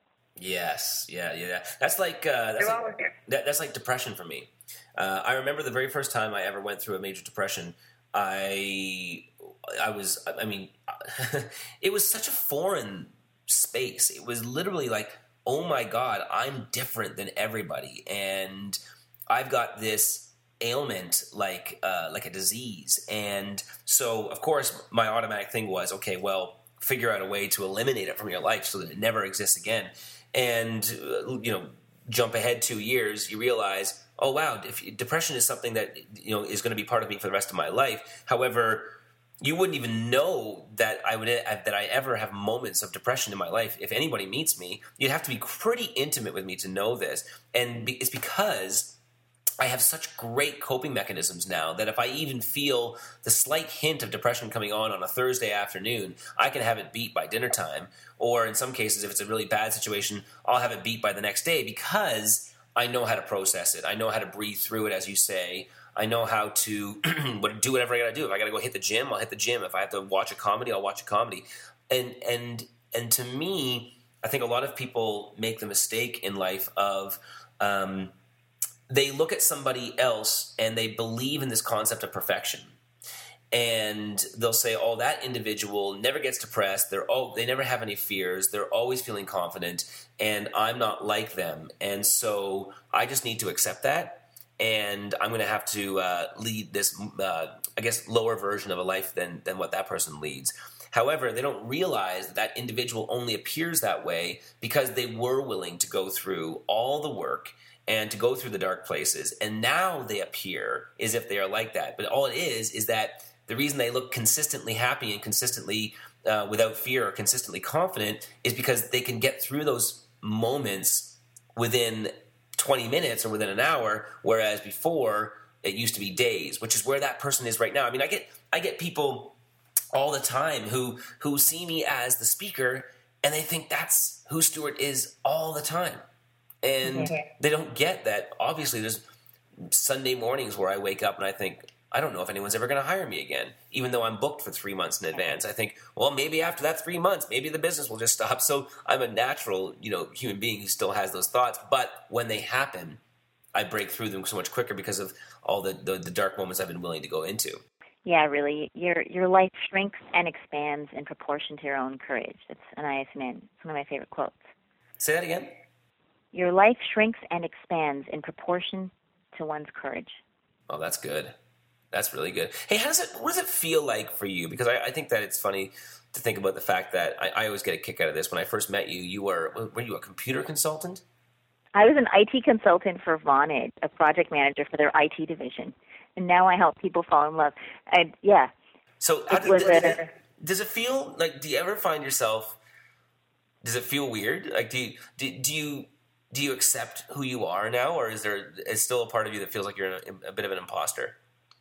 Yes, yeah, yeah. That's like uh, that's like, that, that's like depression for me. Uh, I remember the very first time I ever went through a major depression. I I was I mean, it was such a foreign space. It was literally like, oh my God, I'm different than everybody, and I've got this ailment like uh, like a disease. And so, of course, my automatic thing was, okay, well, figure out a way to eliminate it from your life so that it never exists again. And, uh, you know, jump ahead two years, you realize, oh, wow, if, depression is something that, you know, is going to be part of me for the rest of my life. However, you wouldn't even know that I would that I ever have moments of depression in my life. If anybody meets me, you'd have to be pretty intimate with me to know this. And it's because I have such great coping mechanisms now that if I even feel the slight hint of depression coming on on a Thursday afternoon, I can have it beat by dinner time. Or in some cases, if it's a really bad situation, I'll have it beat by the next day because I know how to process it. I know how to breathe through it, as you say. I know how to do whatever I got to do. If I got to go hit the gym, I'll hit the gym. If I have to watch a comedy, I'll watch a comedy. And and and to me, I think a lot of people make the mistake in life of um, they look at somebody else and they believe in this concept of perfection. And they'll say, oh, that individual never gets depressed. They're oh, they never have any fears. They're always feeling confident. And I'm not like them. And so I just need to accept that. And I'm going to have to uh, lead this, uh, I guess, lower version of a life than than what that person leads. However, they don't realize that that individual only appears that way because they were willing to go through all the work and to go through the dark places. And now they appear as if they are like that. But all it is is that the reason they look consistently happy and consistently uh, without fear or consistently confident is because they can get through those moments within twenty minutes or within an hour, whereas before it used to be days, which is where that person is right now. I mean, I get I get people all the time who who see me as the speaker and they think that's who Stuart is all the time. And mm-hmm. they don't get that obviously there's Sunday mornings where I wake up and I think, I don't know if anyone's ever going to hire me again, even though I'm booked for three months in advance. I think, well, maybe after that three months, maybe the business will just stop. So I'm a natural, you know, human being who still has those thoughts. But when they happen, I break through them so much quicker because of all the, the, the dark moments I've been willing to go into. Yeah, really. Your your life shrinks and expands in proportion to your own courage. That's Anais Nin. It's one of my favorite quotes. Say that again? Your life shrinks and expands in proportion to one's courage. Oh, that's good. That's really good. Hey, how does it? What does it feel like for you? Because I, I think that it's funny to think about the fact that I, I always get a kick out of this. When I first met you, you were were you a computer consultant? I was an I T consultant for Vonage, a project manager for their I T division, and now I help people fall in love. And yeah, so it how, was does, a, it, does it feel like? Do you ever find yourself? Does it feel weird? Like, do you do, do you do you accept who you are now, or is there is still a part of you that feels like you're a, a bit of an imposter?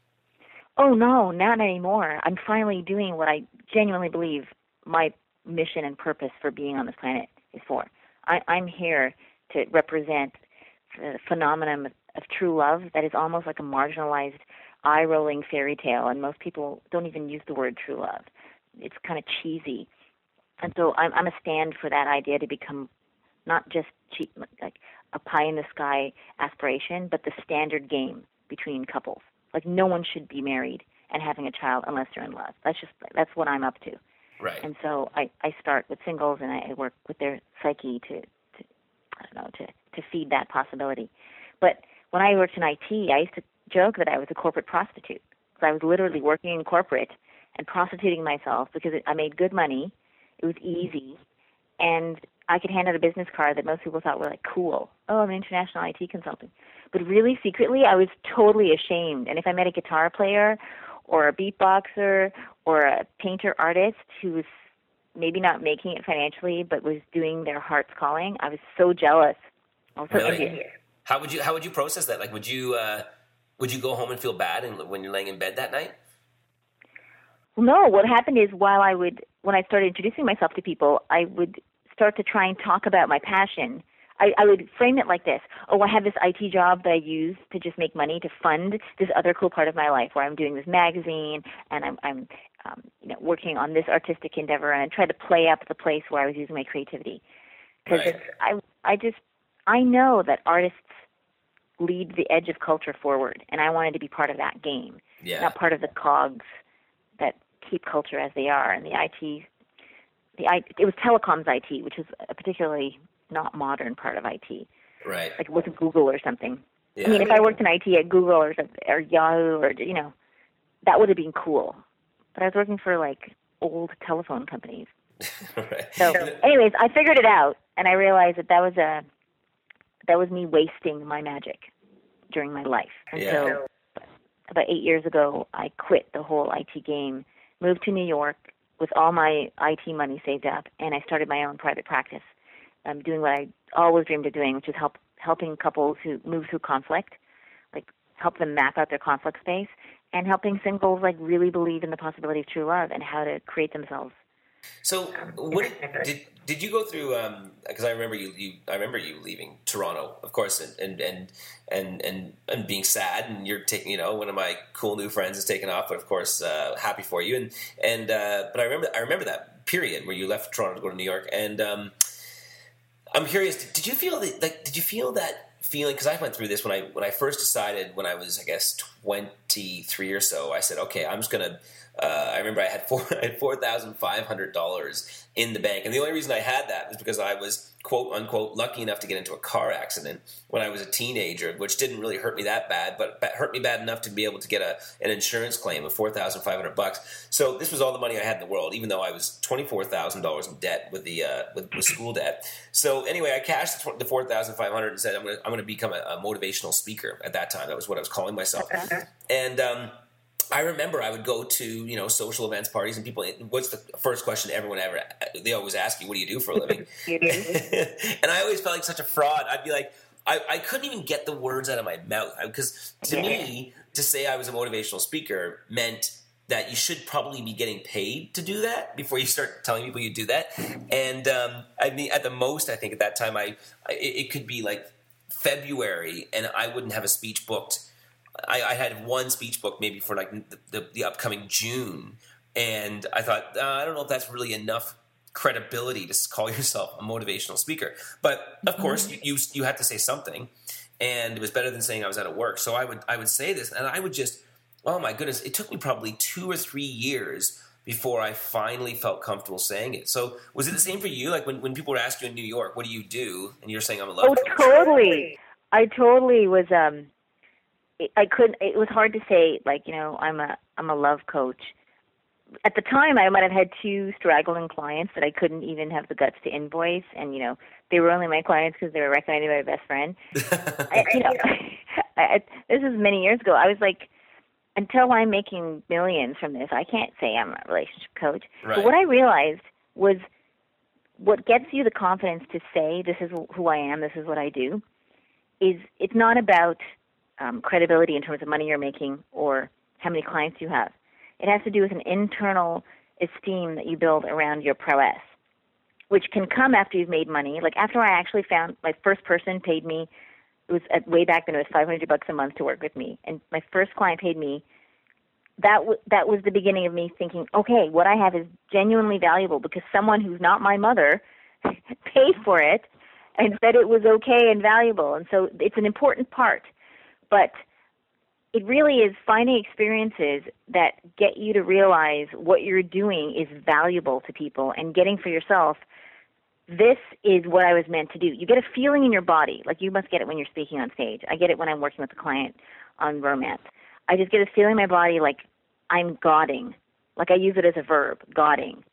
Oh, no, not anymore. I'm finally doing what I genuinely believe my mission and purpose for being on this planet is for. I, I'm here to represent the phenomenon of, of true love that is almost like a marginalized, eye-rolling fairy tale, and most people don't even use the word true love. It's kind of cheesy. And so I'm, I'm a stand for that idea to become not just cheap, like a pie-in-the-sky aspiration, but the standard game between couples. Like, no one should be married and having a child unless they're in love. That's just, that's what I'm up to. Right. And so I, I start with singles and I work with their psyche to, to I don't know, to, to feed that possibility. But when I worked in I T, I used to joke that I was a corporate prostitute. So I was literally working in corporate and prostituting myself because it, I made good money. It was easy. And I could hand out a business card that most people thought were like cool. Oh, I'm an international I T consultant. But really, secretly, I was totally ashamed. And if I met a guitar player or a beatboxer or a painter artist who was maybe not making it financially but was doing their heart's calling, I was so jealous. I was so really? envious. How would you How would you process that? Like, would you uh, would you go home and feel bad and when you're laying in bed that night? Well, no. What happened is while I would, when I started introducing myself to people, I would start to try and talk about my passion. I, I would frame it like this. Oh, I have this I T job that I use to just make money to fund this other cool part of my life where I'm doing this magazine and I'm, I'm um, you know, working on this artistic endeavor, and I tried to play up the place where I was using my creativity. Because right. I, I just, I know that artists lead the edge of culture forward, and I wanted to be part of that game, yeah. not part of the cogs that keep culture as they are. And the I T, the I, it was telecoms I T, which is a particularly not modern part of I T. Right. Like it wasn't Google or something. Yeah. I mean, if I worked in I T at Google or, or Yahoo or, you know, that would have been cool. But I was working for, like, old telephone companies. Right. So, anyways, I figured it out, and I realized that that was a that was me wasting my magic during my life. And Yeah. so, about eight years ago, I quit the whole I T game, moved to New York with all my I T money saved up, and I started my own private practice, um, doing what I always dreamed of doing, which is help helping couples who move through conflict, like help them map out their conflict space, and helping singles like really believe in the possibility of true love and how to create themselves. So, what did did you go through? Because um, I remember you, you, I remember you leaving Toronto, of course, and and and and and, and being sad. And you're taking, you know, one of my cool new friends is taking off, but of course, uh, happy for you. And and uh, but I remember, I remember that period where you left Toronto to go to New York. And um, I'm curious, did you feel that, like, did you feel that feeling? Because I went through this when I when I first decided when I was, I guess, twenty-three or so. I said, okay, I'm just gonna. Uh, I remember I had four, I had four thousand five hundred dollars in the bank, and the only reason I had that was because I was quote unquote lucky enough to get into a car accident when I was a teenager, which didn't really hurt me that bad, but hurt me bad enough to be able to get a an insurance claim of four thousand five hundred bucks. So this was all the money I had in the world, even though I was twenty four thousand dollars in debt with the uh, with, with school debt. So anyway, I cashed the four thousand five hundred and said I'm going to I'm going to become a, a motivational speaker. At that time, that was what I was calling myself, and. Um, I remember I would go to, you know, social events, parties, and people, what's the first question everyone ever, they always ask you, what do you do for a living? And I always felt like such a fraud. I'd be like, I, I couldn't even get the words out of my mouth. Because to me, to say I was a motivational speaker meant that you should probably be getting paid to do that before you start telling people you do that. And um, I mean, at the most, I think at that time, I, I it could be like February, and I wouldn't have a speech booked. I, I had one speech book maybe for like the, the, the upcoming June, and I thought, uh, I don't know if that's really enough credibility to call yourself a motivational speaker. But of mm-hmm. course, you, you you had to say something, and it was better than saying I was out of work. So I would I would say this, and I would just, oh my goodness, it took me probably two or three years before I finally felt comfortable saying it. So was it the same for you? Like when, when people were asking you in New York, what do you do? And you're saying I'm a love coach. Oh, totally. I totally was... um. I couldn't. It was hard to say, like, you know, I'm a I'm a love coach. At the time, I might have had two straggling clients that I couldn't even have the guts to invoice, and you know, they were only my clients because they were recommended by my best friend. I, you know, I, I, this is many years ago. I was like, until I'm making millions from this, I can't say I'm a relationship coach. Right. But what I realized was, what gets you the confidence to say, this is who I am, this is what I do, is it's not about Um, credibility in terms of money you're making or how many clients you have. It has to do with an internal esteem that you build around your prowess, which can come after you've made money. Like after I actually found my first person paid me, it was at, way back then it was five hundred bucks a month to work with me, and my first client paid me. That w- that was the beginning of me thinking, okay, what I have is genuinely valuable because someone who's not my mother paid for it and said it was okay and valuable, and so it's an important part. But it really is finding experiences that get you to realize what you're doing is valuable to people and getting for yourself, this is what I was meant to do. You get a feeling in your body, like you must get it when you're speaking on stage. I get it when I'm working with a client on romance. I just get a feeling in my body like I'm godding, like I use it as a verb, godding.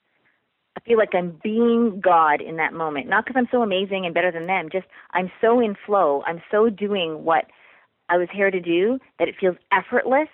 I feel like I'm being God in that moment, not because I'm so amazing and better than them, just I'm so in flow, I'm so doing what I was here to do, that it feels effortless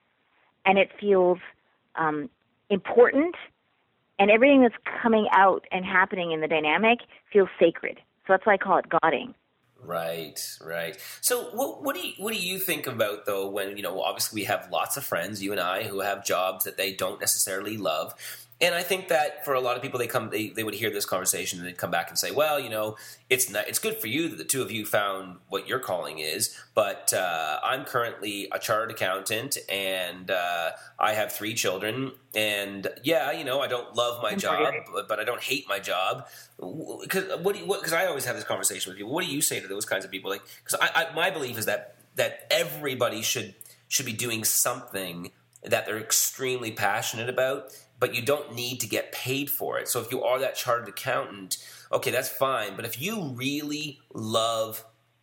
and it feels um, important, and everything that's coming out and happening in the dynamic feels sacred. So that's why I call it godding. Right, right. So what, what do you what do you think about, though, when, you know, obviously we have lots of friends, you and I, who have jobs that they don't necessarily love. And I think that for a lot of people, they come, they, they would hear this conversation and they'd come back and say, well, you know, it's not, it's good for you that the two of you found what your calling is, but uh, I'm currently a chartered accountant and uh, I have three children. And yeah, you know, I don't love my job, but, but I don't hate my job. Because what do you, what, 'cause I always have this conversation with people. What do you say to those kinds of people? Like, because I, I, my belief is that that everybody should should be doing something that they're extremely passionate about, but you don't need to get paid for it. So if you are that chartered accountant, okay, that's fine. But if you really love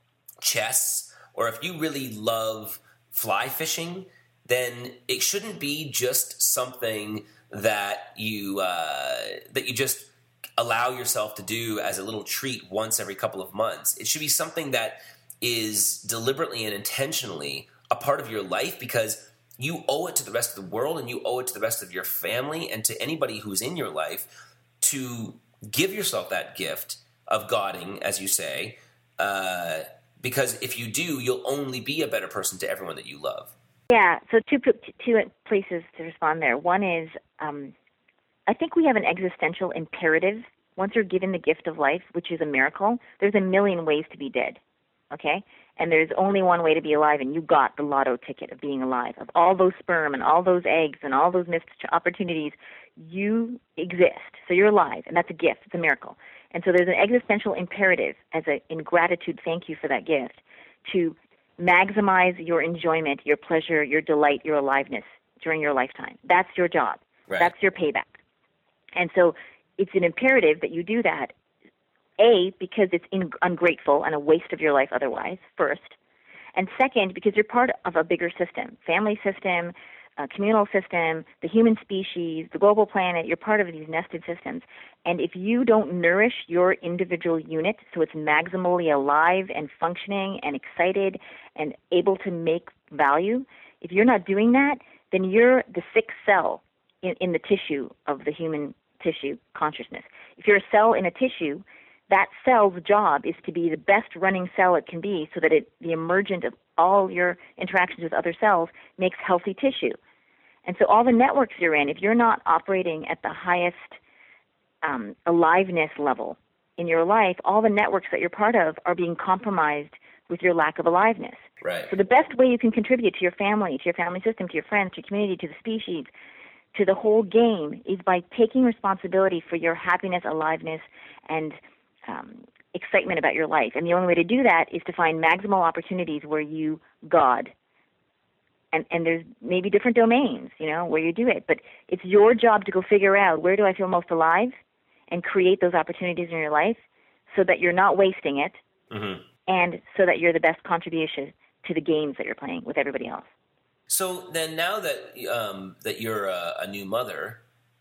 chess, or if you really love fly fishing, then it shouldn't be just something that you uh, that you just allow yourself to do as a little treat once every couple of months. It should be something that is deliberately and intentionally a part of your life, because you owe it to the rest of the world, and you owe it to the rest of your family and to anybody who's in your life to give yourself that gift of Godding, as you say, uh, because if you do, you'll only be a better person to everyone that you love. Yeah, so two two places to respond there. One is, um, I think we have an existential imperative. Once you're given the gift of life, which is a miracle, there's a million ways to be dead, okay? And there's only one way to be alive, and you got the lotto ticket of being alive. Of all those sperm and all those eggs and all those missed opportunities, you exist. So you're alive, and that's a gift. It's a miracle. And so there's an existential imperative as a, in gratitude, thank you for that gift, to maximize your enjoyment, your pleasure, your delight, your aliveness during your lifetime. That's your job. Right. That's your payback. And so it's an imperative that you do that, A, because it's in, ungrateful and a waste of your life otherwise, first. And second, because you're part of a bigger system, family system, uh, communal system, the human species, the global planet. You're part of these nested systems. And if you don't nourish your individual unit so it's maximally alive and functioning and excited and able to make value, if you're not doing that, then you're the sick cell in, in the tissue of the human tissue consciousness. If you're a cell in a tissue, that cell's job is to be the best running cell it can be so that it, the emergent of all your interactions with other cells makes healthy tissue. And so all the networks you're in, if you're not operating at the highest um, aliveness level in your life, all the networks that you're part of are being compromised with your lack of aliveness. Right. So the best way you can contribute to your family, to your family system, to your friends, to your community, to the species, to the whole game is by taking responsibility for your happiness, aliveness, and um, excitement about your life. And the only way to do that is to find maximal opportunities where you God. And, and there's maybe different domains, you know, where you do it. But it's your job to go figure out, where do I feel most alive, and create those opportunities in your life so that you're not wasting it, mm-hmm. and so that you're the best contribution to the games that you're playing with everybody else. So then now that um, that you're a, a new mother,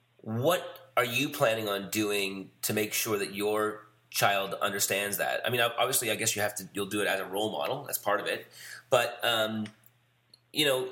what are you planning on doing to make sure that your child understands that? I mean, obviously, I guess you have to, you'll do it as a role model. That's part of it. But, um, you know,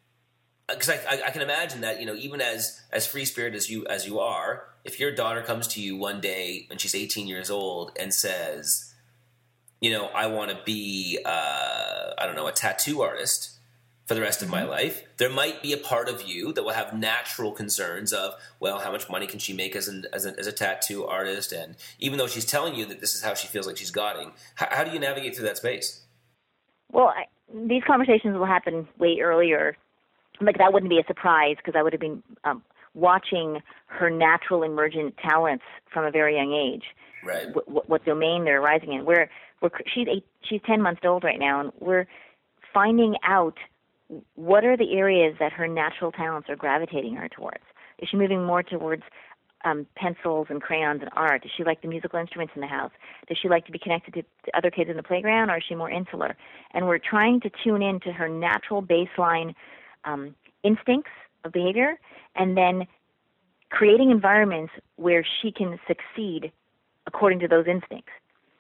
because I, I, I can imagine that, you know, even as, as free-spirited as you, as you are, if your daughter comes to you one day when she's eighteen years old and says, you know, I want to be, uh, I don't know, a tattoo artist for the rest of my life, there might be a part of you that will have natural concerns of, well, how much money can she make as, an, as, a, as a tattoo artist? And even though she's telling you that this is how she feels like she's Godding, how, how do you navigate through that space? Well, I, these conversations will happen way earlier. Like, that wouldn't be a surprise because I would have been um, watching her natural emergent talents from a very young age. Right. W- what domain they're rising in. We're, we're, she's, eight, she's ten months old right now, and we're finding out what are the areas that her natural talents are gravitating her towards. Is she moving more towards um, pencils and crayons and art? Does she like the musical instruments in the house? Does she like to be connected to, to other kids in the playground, or is she more insular? And we're trying to tune in to her natural baseline um, instincts of behavior, and then creating environments where she can succeed according to those instincts.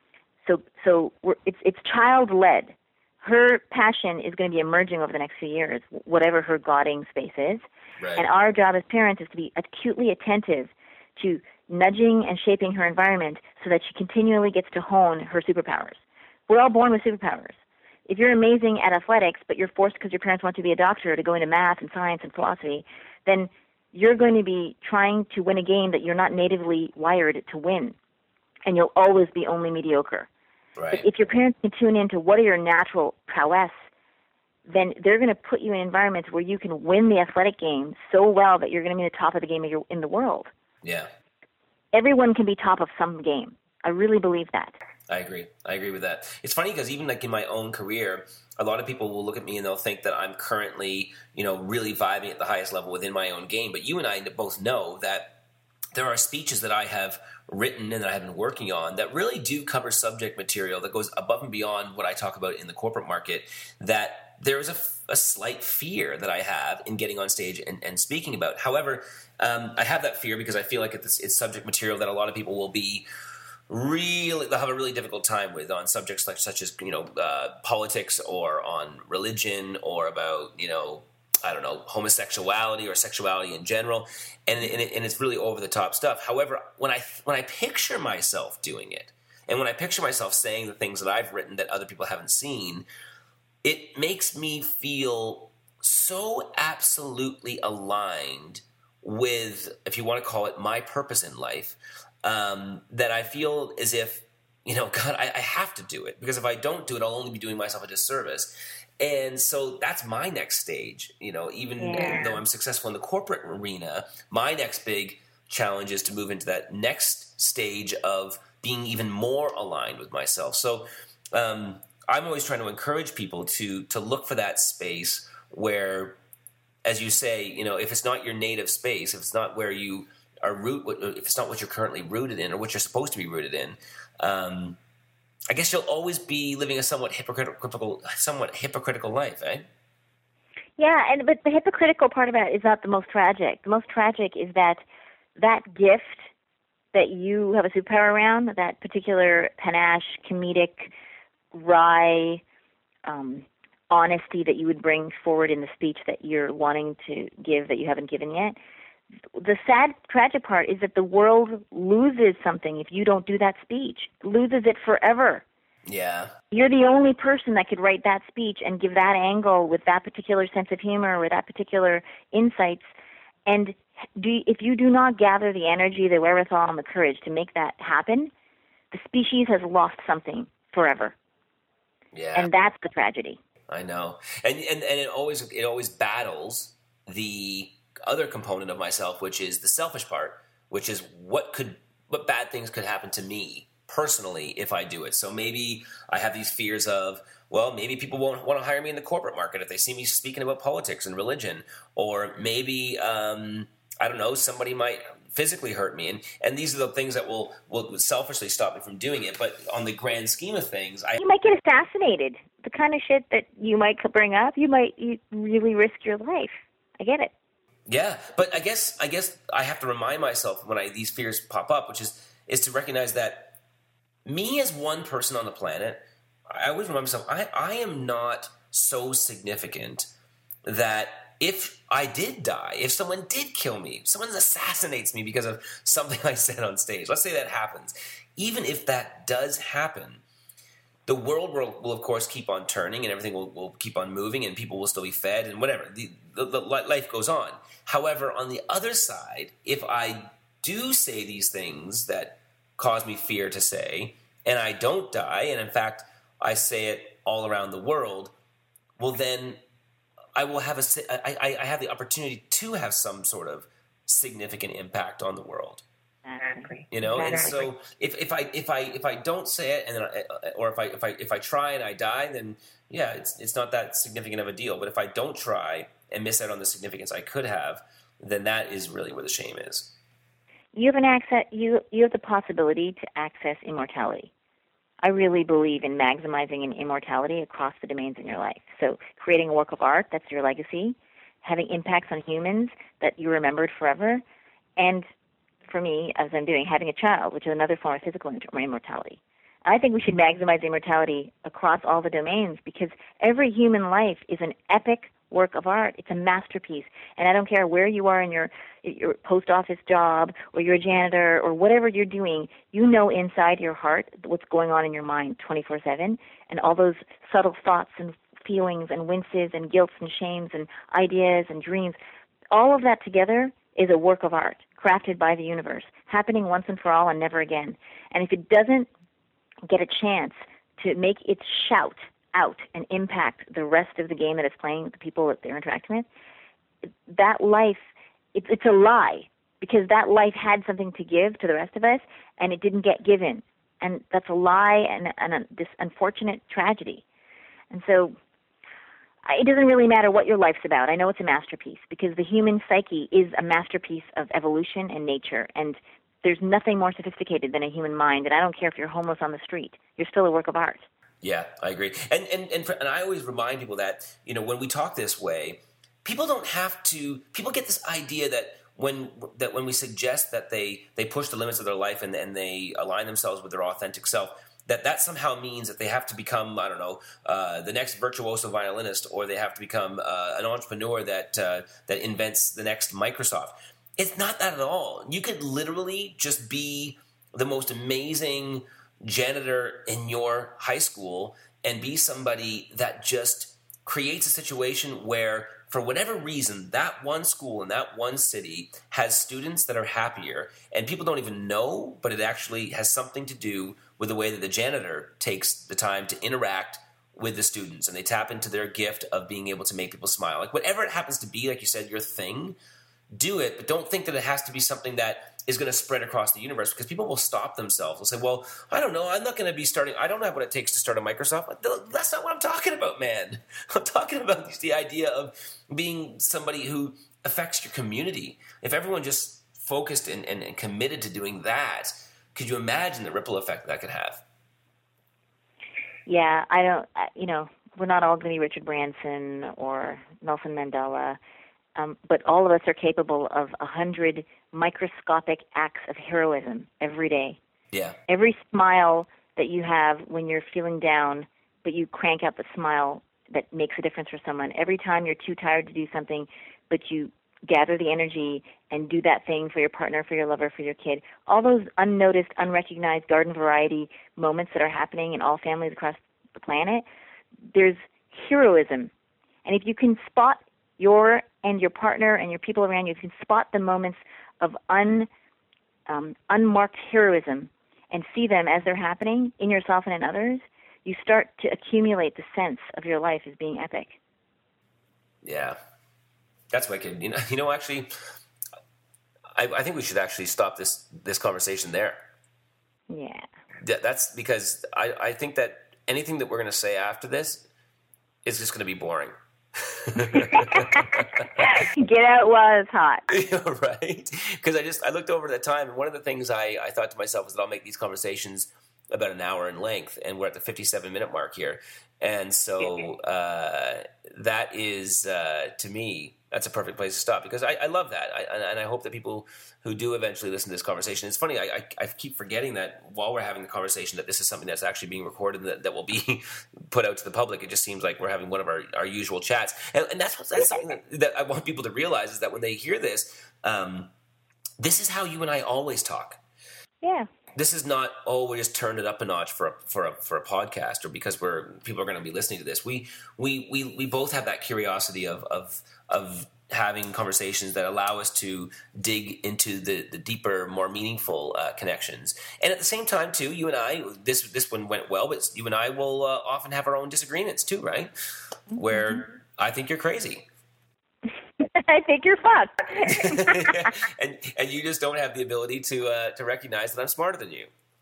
So, so we're, it's it's child-led. Her passion is going to be emerging over the next few years, whatever her Godding space is. Right. And our job as parents is to be acutely attentive to nudging and shaping her environment so that she continually gets to hone her superpowers. We're all born with superpowers. If you're amazing at athletics, but you're forced because your parents want you to be a doctor to go into math and science and philosophy, then you're going to be trying to win a game that you're not natively wired to win, and you'll always be only mediocre. Right. But if your parents can tune into what are your natural prowess, then they're going to put you in environments where you can win the athletic game so well that you're going to be the top of the game in the world. Yeah. Everyone can be top of some game. I really believe that. I agree. I agree with that. It's funny because even like in my own career, a lot of people will look at me and they'll think that I'm currently, you know, really vibing at the highest level within my own game. But you and I both know that there are speeches that I have written and that I have been working on that really do cover subject material that goes above and beyond what I talk about in the corporate market, that there is a, a slight fear that I have in getting on stage and, and speaking about. However, um, I have that fear because I feel like it's, it's subject material that a lot of people will be really, they'll have a really difficult time with on subjects like such as, you know, uh, politics or on religion or about, you know, I don't know, homosexuality or sexuality in general. And, and, it, and it's really over the top stuff. However, when I, when I picture myself doing it, and when I picture myself saying the things that I've written that other people haven't seen, it makes me feel so absolutely aligned with, if you want to call it, my purpose in life, um, that I feel as if, you know, God, I, I have to do it. Because if I don't do it, I'll only be doing myself a disservice. And so that's my next stage. You know, even yeah. though I'm successful in the corporate arena, my next big challenge is to move into that next stage of being even more aligned with myself. So um, I'm always trying to encourage people to to look for that space where, as you say, you know, if it's not your native space, if it's not where you are root, if it's not what you're currently rooted in or what you're supposed to be rooted in, um, I guess you'll always be living a somewhat hypocritical, somewhat hypocritical life, eh? Yeah, and but the hypocritical part about it is not the most tragic. The most tragic is that that gift that you have a superpower around, that particular panache, comedic, wry, um, honesty that you would bring forward in the speech that you're wanting to give that you haven't given yet. The sad, tragic part is that the world loses something if you don't do that speech, loses it forever. Yeah. You're the only person that could write that speech and give that angle with that particular sense of humor or that particular insights. And do, if you do not gather the energy, the wherewithal, and the courage to make that happen, the species has lost something forever. Yeah. And that's the tragedy. I know. And, and, and it always, it always battles the other component of myself, which is the selfish part, which is what could, what bad things could happen to me personally if I do it. So maybe I have these fears of, well, maybe people won't want to hire me in the corporate market if they see me speaking about politics and religion, or maybe, um, I don't know, somebody might physically hurt me. And, and these are the things that will, will selfishly stop me from doing it. But on the grand scheme of things, I... You might get assassinated. The kind of shit that you might bring up, you might you really risk your life. I get it. Yeah, but I guess I guess I have to remind myself when I these fears pop up, which is is to recognize that me as one person on the planet, I always remind myself, I, I am not so significant that if I did die, if someone did kill me, if someone assassinates me because of something I said on stage, let's say that happens, even if that does happen, the world will, will of course, keep on turning and everything will, will keep on moving and people will still be fed and whatever. The, the, the life goes on. However, on the other side, if I do say these things that cause me fear to say, and I don't die, and in fact, I say it all around the world, well then I will have a, I, I have the opportunity to have some sort of significant impact on the world. Exactly. You know, and Exactly. so if, if I if I if I don't say it, and then I, or if I if I if I try and I die, then yeah, it's it's not that significant of a deal. But if I don't try and miss out on the significance I could have, then that is really where the shame is. You have an access. You you have the possibility to access immortality. I really believe in maximizing an immortality across the domains in your life. So creating a work of art that's your legacy, having impacts on humans that you remembered forever, and for me, as I'm doing, having a child, which is another form of physical immortality. I think we should maximize immortality across all the domains because every human life is an epic work of art. It's a masterpiece. And I don't care where you are in your your post office job or you're a janitor or whatever you're doing, you know inside your heart what's going on in your mind twenty-four seven and all those subtle thoughts and feelings and winces and guilts and shames and ideas and dreams. All of that together is a work of art crafted by the universe, happening once and for all and never again. And if it doesn't get a chance to make its shout out and impact the rest of the game that it's playing, the people that they're interacting with, that life, it, it's a lie because that life had something to give to the rest of us and it didn't get given. And that's a lie and, and a, this unfortunate tragedy. And so it doesn't really matter what your life's about. I know it's a masterpiece because the human psyche is a masterpiece of evolution and nature, and there's nothing more sophisticated than a human mind, and I don't care if you're homeless on the street. You're still a work of art. Yeah, I agree. And and and, for, and I always remind people that, you know, when we talk this way, people don't have to, people get this idea that when that when we suggest that they, they push the limits of their life and, and they align themselves with their authentic self, that that somehow means that they have to become, I don't know, uh, the next virtuoso violinist, or they have to become uh, an entrepreneur that uh, that invents the next Microsoft. It's not that at all. You could literally just be the most amazing janitor in your high school and be somebody that just creates a situation where, for whatever reason, that one school in that one city has students that are happier, and people don't even know, but it actually has something to do with the way that the janitor takes the time to interact with the students, and they tap into their gift of being able to make people smile. Like, whatever it happens to be, like you said, your thing, do it, but don't think that it has to be something that is going to spread across the universe, because people will stop themselves. They'll say, well, I don't know, I'm not going to be starting, I don't have what it takes to start a Microsoft. That's not what I'm talking about, man. I'm talking about the idea of being somebody who affects your community. If everyone just focused and, and, and committed to doing that, could you imagine the ripple effect that could have? Yeah, I don't, you know, we're not all going to be Richard Branson or Nelson Mandela, um, but all of us are capable of a hundred microscopic acts of heroism every day. Yeah. Every smile that you have when you're feeling down, but you crank out the smile that makes a difference for someone. Every time you're too tired to do something, but you gather the energy and do that thing for your partner, for your lover, for your kid. All those unnoticed, unrecognized garden variety moments that are happening in all families across the planet, there's heroism. And if you can spot your and your partner and your people around you, if you can spot the moments of un, um, unmarked heroism and see them as they're happening in yourself and in others, you start to accumulate the sense of your life as being epic. Yeah. That's wicked. You know, you know, actually, I, I think we should actually stop this, this conversation there. Yeah. That, that's because I, I think that anything that we're going to say after this is just going to be boring. Get out while it's hot. Right? Because I just, I looked over at the time, and one of the things I, I thought to myself was that I'll make these conversations about an hour in length, and we're at the fifty-seven minute mark here. And so uh, that is, uh, to me, that's a perfect place to stop, because I, I love that. I, and I hope that people who do eventually listen to this conversation, it's funny, I, I, I keep forgetting that while we're having the conversation that this is something that's actually being recorded and that, that will be put out to the public. It just seems like we're having one of our, our usual chats. And, and that's, what, that's something that, that I want people to realize, is that when they hear this, um, this is how you and I always talk. Yeah. This is not, oh, we just turned it up a notch for a, for a, for a podcast, or because we're people are going to be listening to this. We we we we both have that curiosity of of of having conversations that allow us to dig into the, the deeper, more meaningful uh, connections. And at the same time, too, you and I, this this one went well, but you and I will uh, often have our own disagreements too, right? Mm-hmm. Where I think you're crazy. I think you're fucked. Yeah. and and you just don't have the ability to uh, to recognize that I'm smarter than you.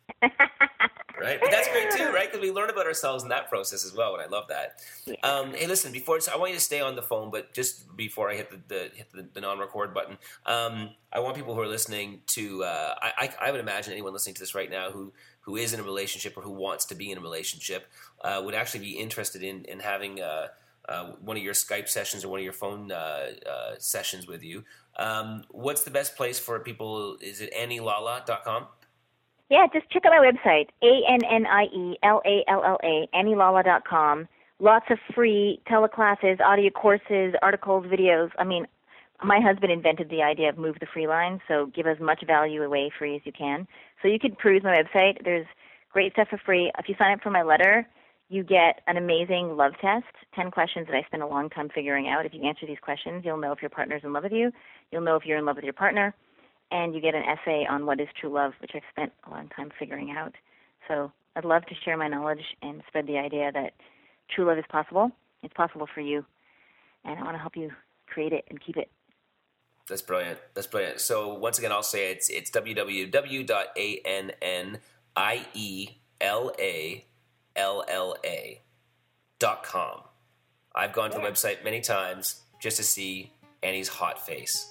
Right? But that's great too, right? Because we learn about ourselves in that process as well, and I love that. Yeah. Um, hey, listen, before so I want you to stay on the phone, but just before I hit the, the hit the, the non-record button, um, I want people who are listening to. Uh, I, I I would imagine anyone listening to this right now who who is in a relationship or who wants to be in a relationship uh, would actually be interested in in having. Uh, Uh, one of your Skype sessions or one of your phone uh, uh, sessions with you. Um, what's the best place for people? Is it Annie Lalla dot com? Yeah, just check out my website, A N N I E L A L L A, Annie Lalla dot com. Lots of free teleclasses, audio courses, articles, videos. I mean, my husband invented the idea of move the free line, so give as much value away free as you can. So you can peruse my website. There's great stuff for free. If you sign up for my letter, you get an amazing love test, ten questions that I spent a long time figuring out. If you answer these questions, you'll know if your partner's in love with you. You'll know if you're in love with your partner. And you get an essay on what is true love, which I've spent a long time figuring out. So I'd love to share my knowledge and spread the idea that true love is possible. It's possible for you. And I want to help you create it and keep it. That's brilliant. That's brilliant. So once again, I'll say it's it's w w w dot A N N I E L A L L A dot com. I've gone to the website many times just to see Annie's hot face.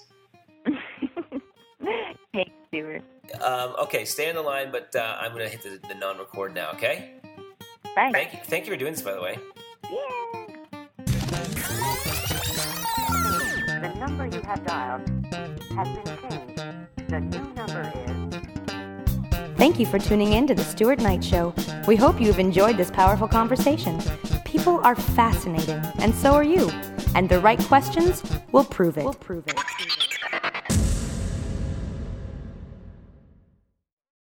Hey, Stuart. Um, okay, stay on the line, but uh, I'm going to hit the, the non-record now, okay? Bye. Thank you. Thank you for doing this, by the way. Yeah. The number you have dialed has been changed. The new number is... Thank you for tuning in to the Stuart Knight Show. We hope you've enjoyed this powerful conversation. People are fascinating, and so are you. And the right questions will prove it. Will prove it.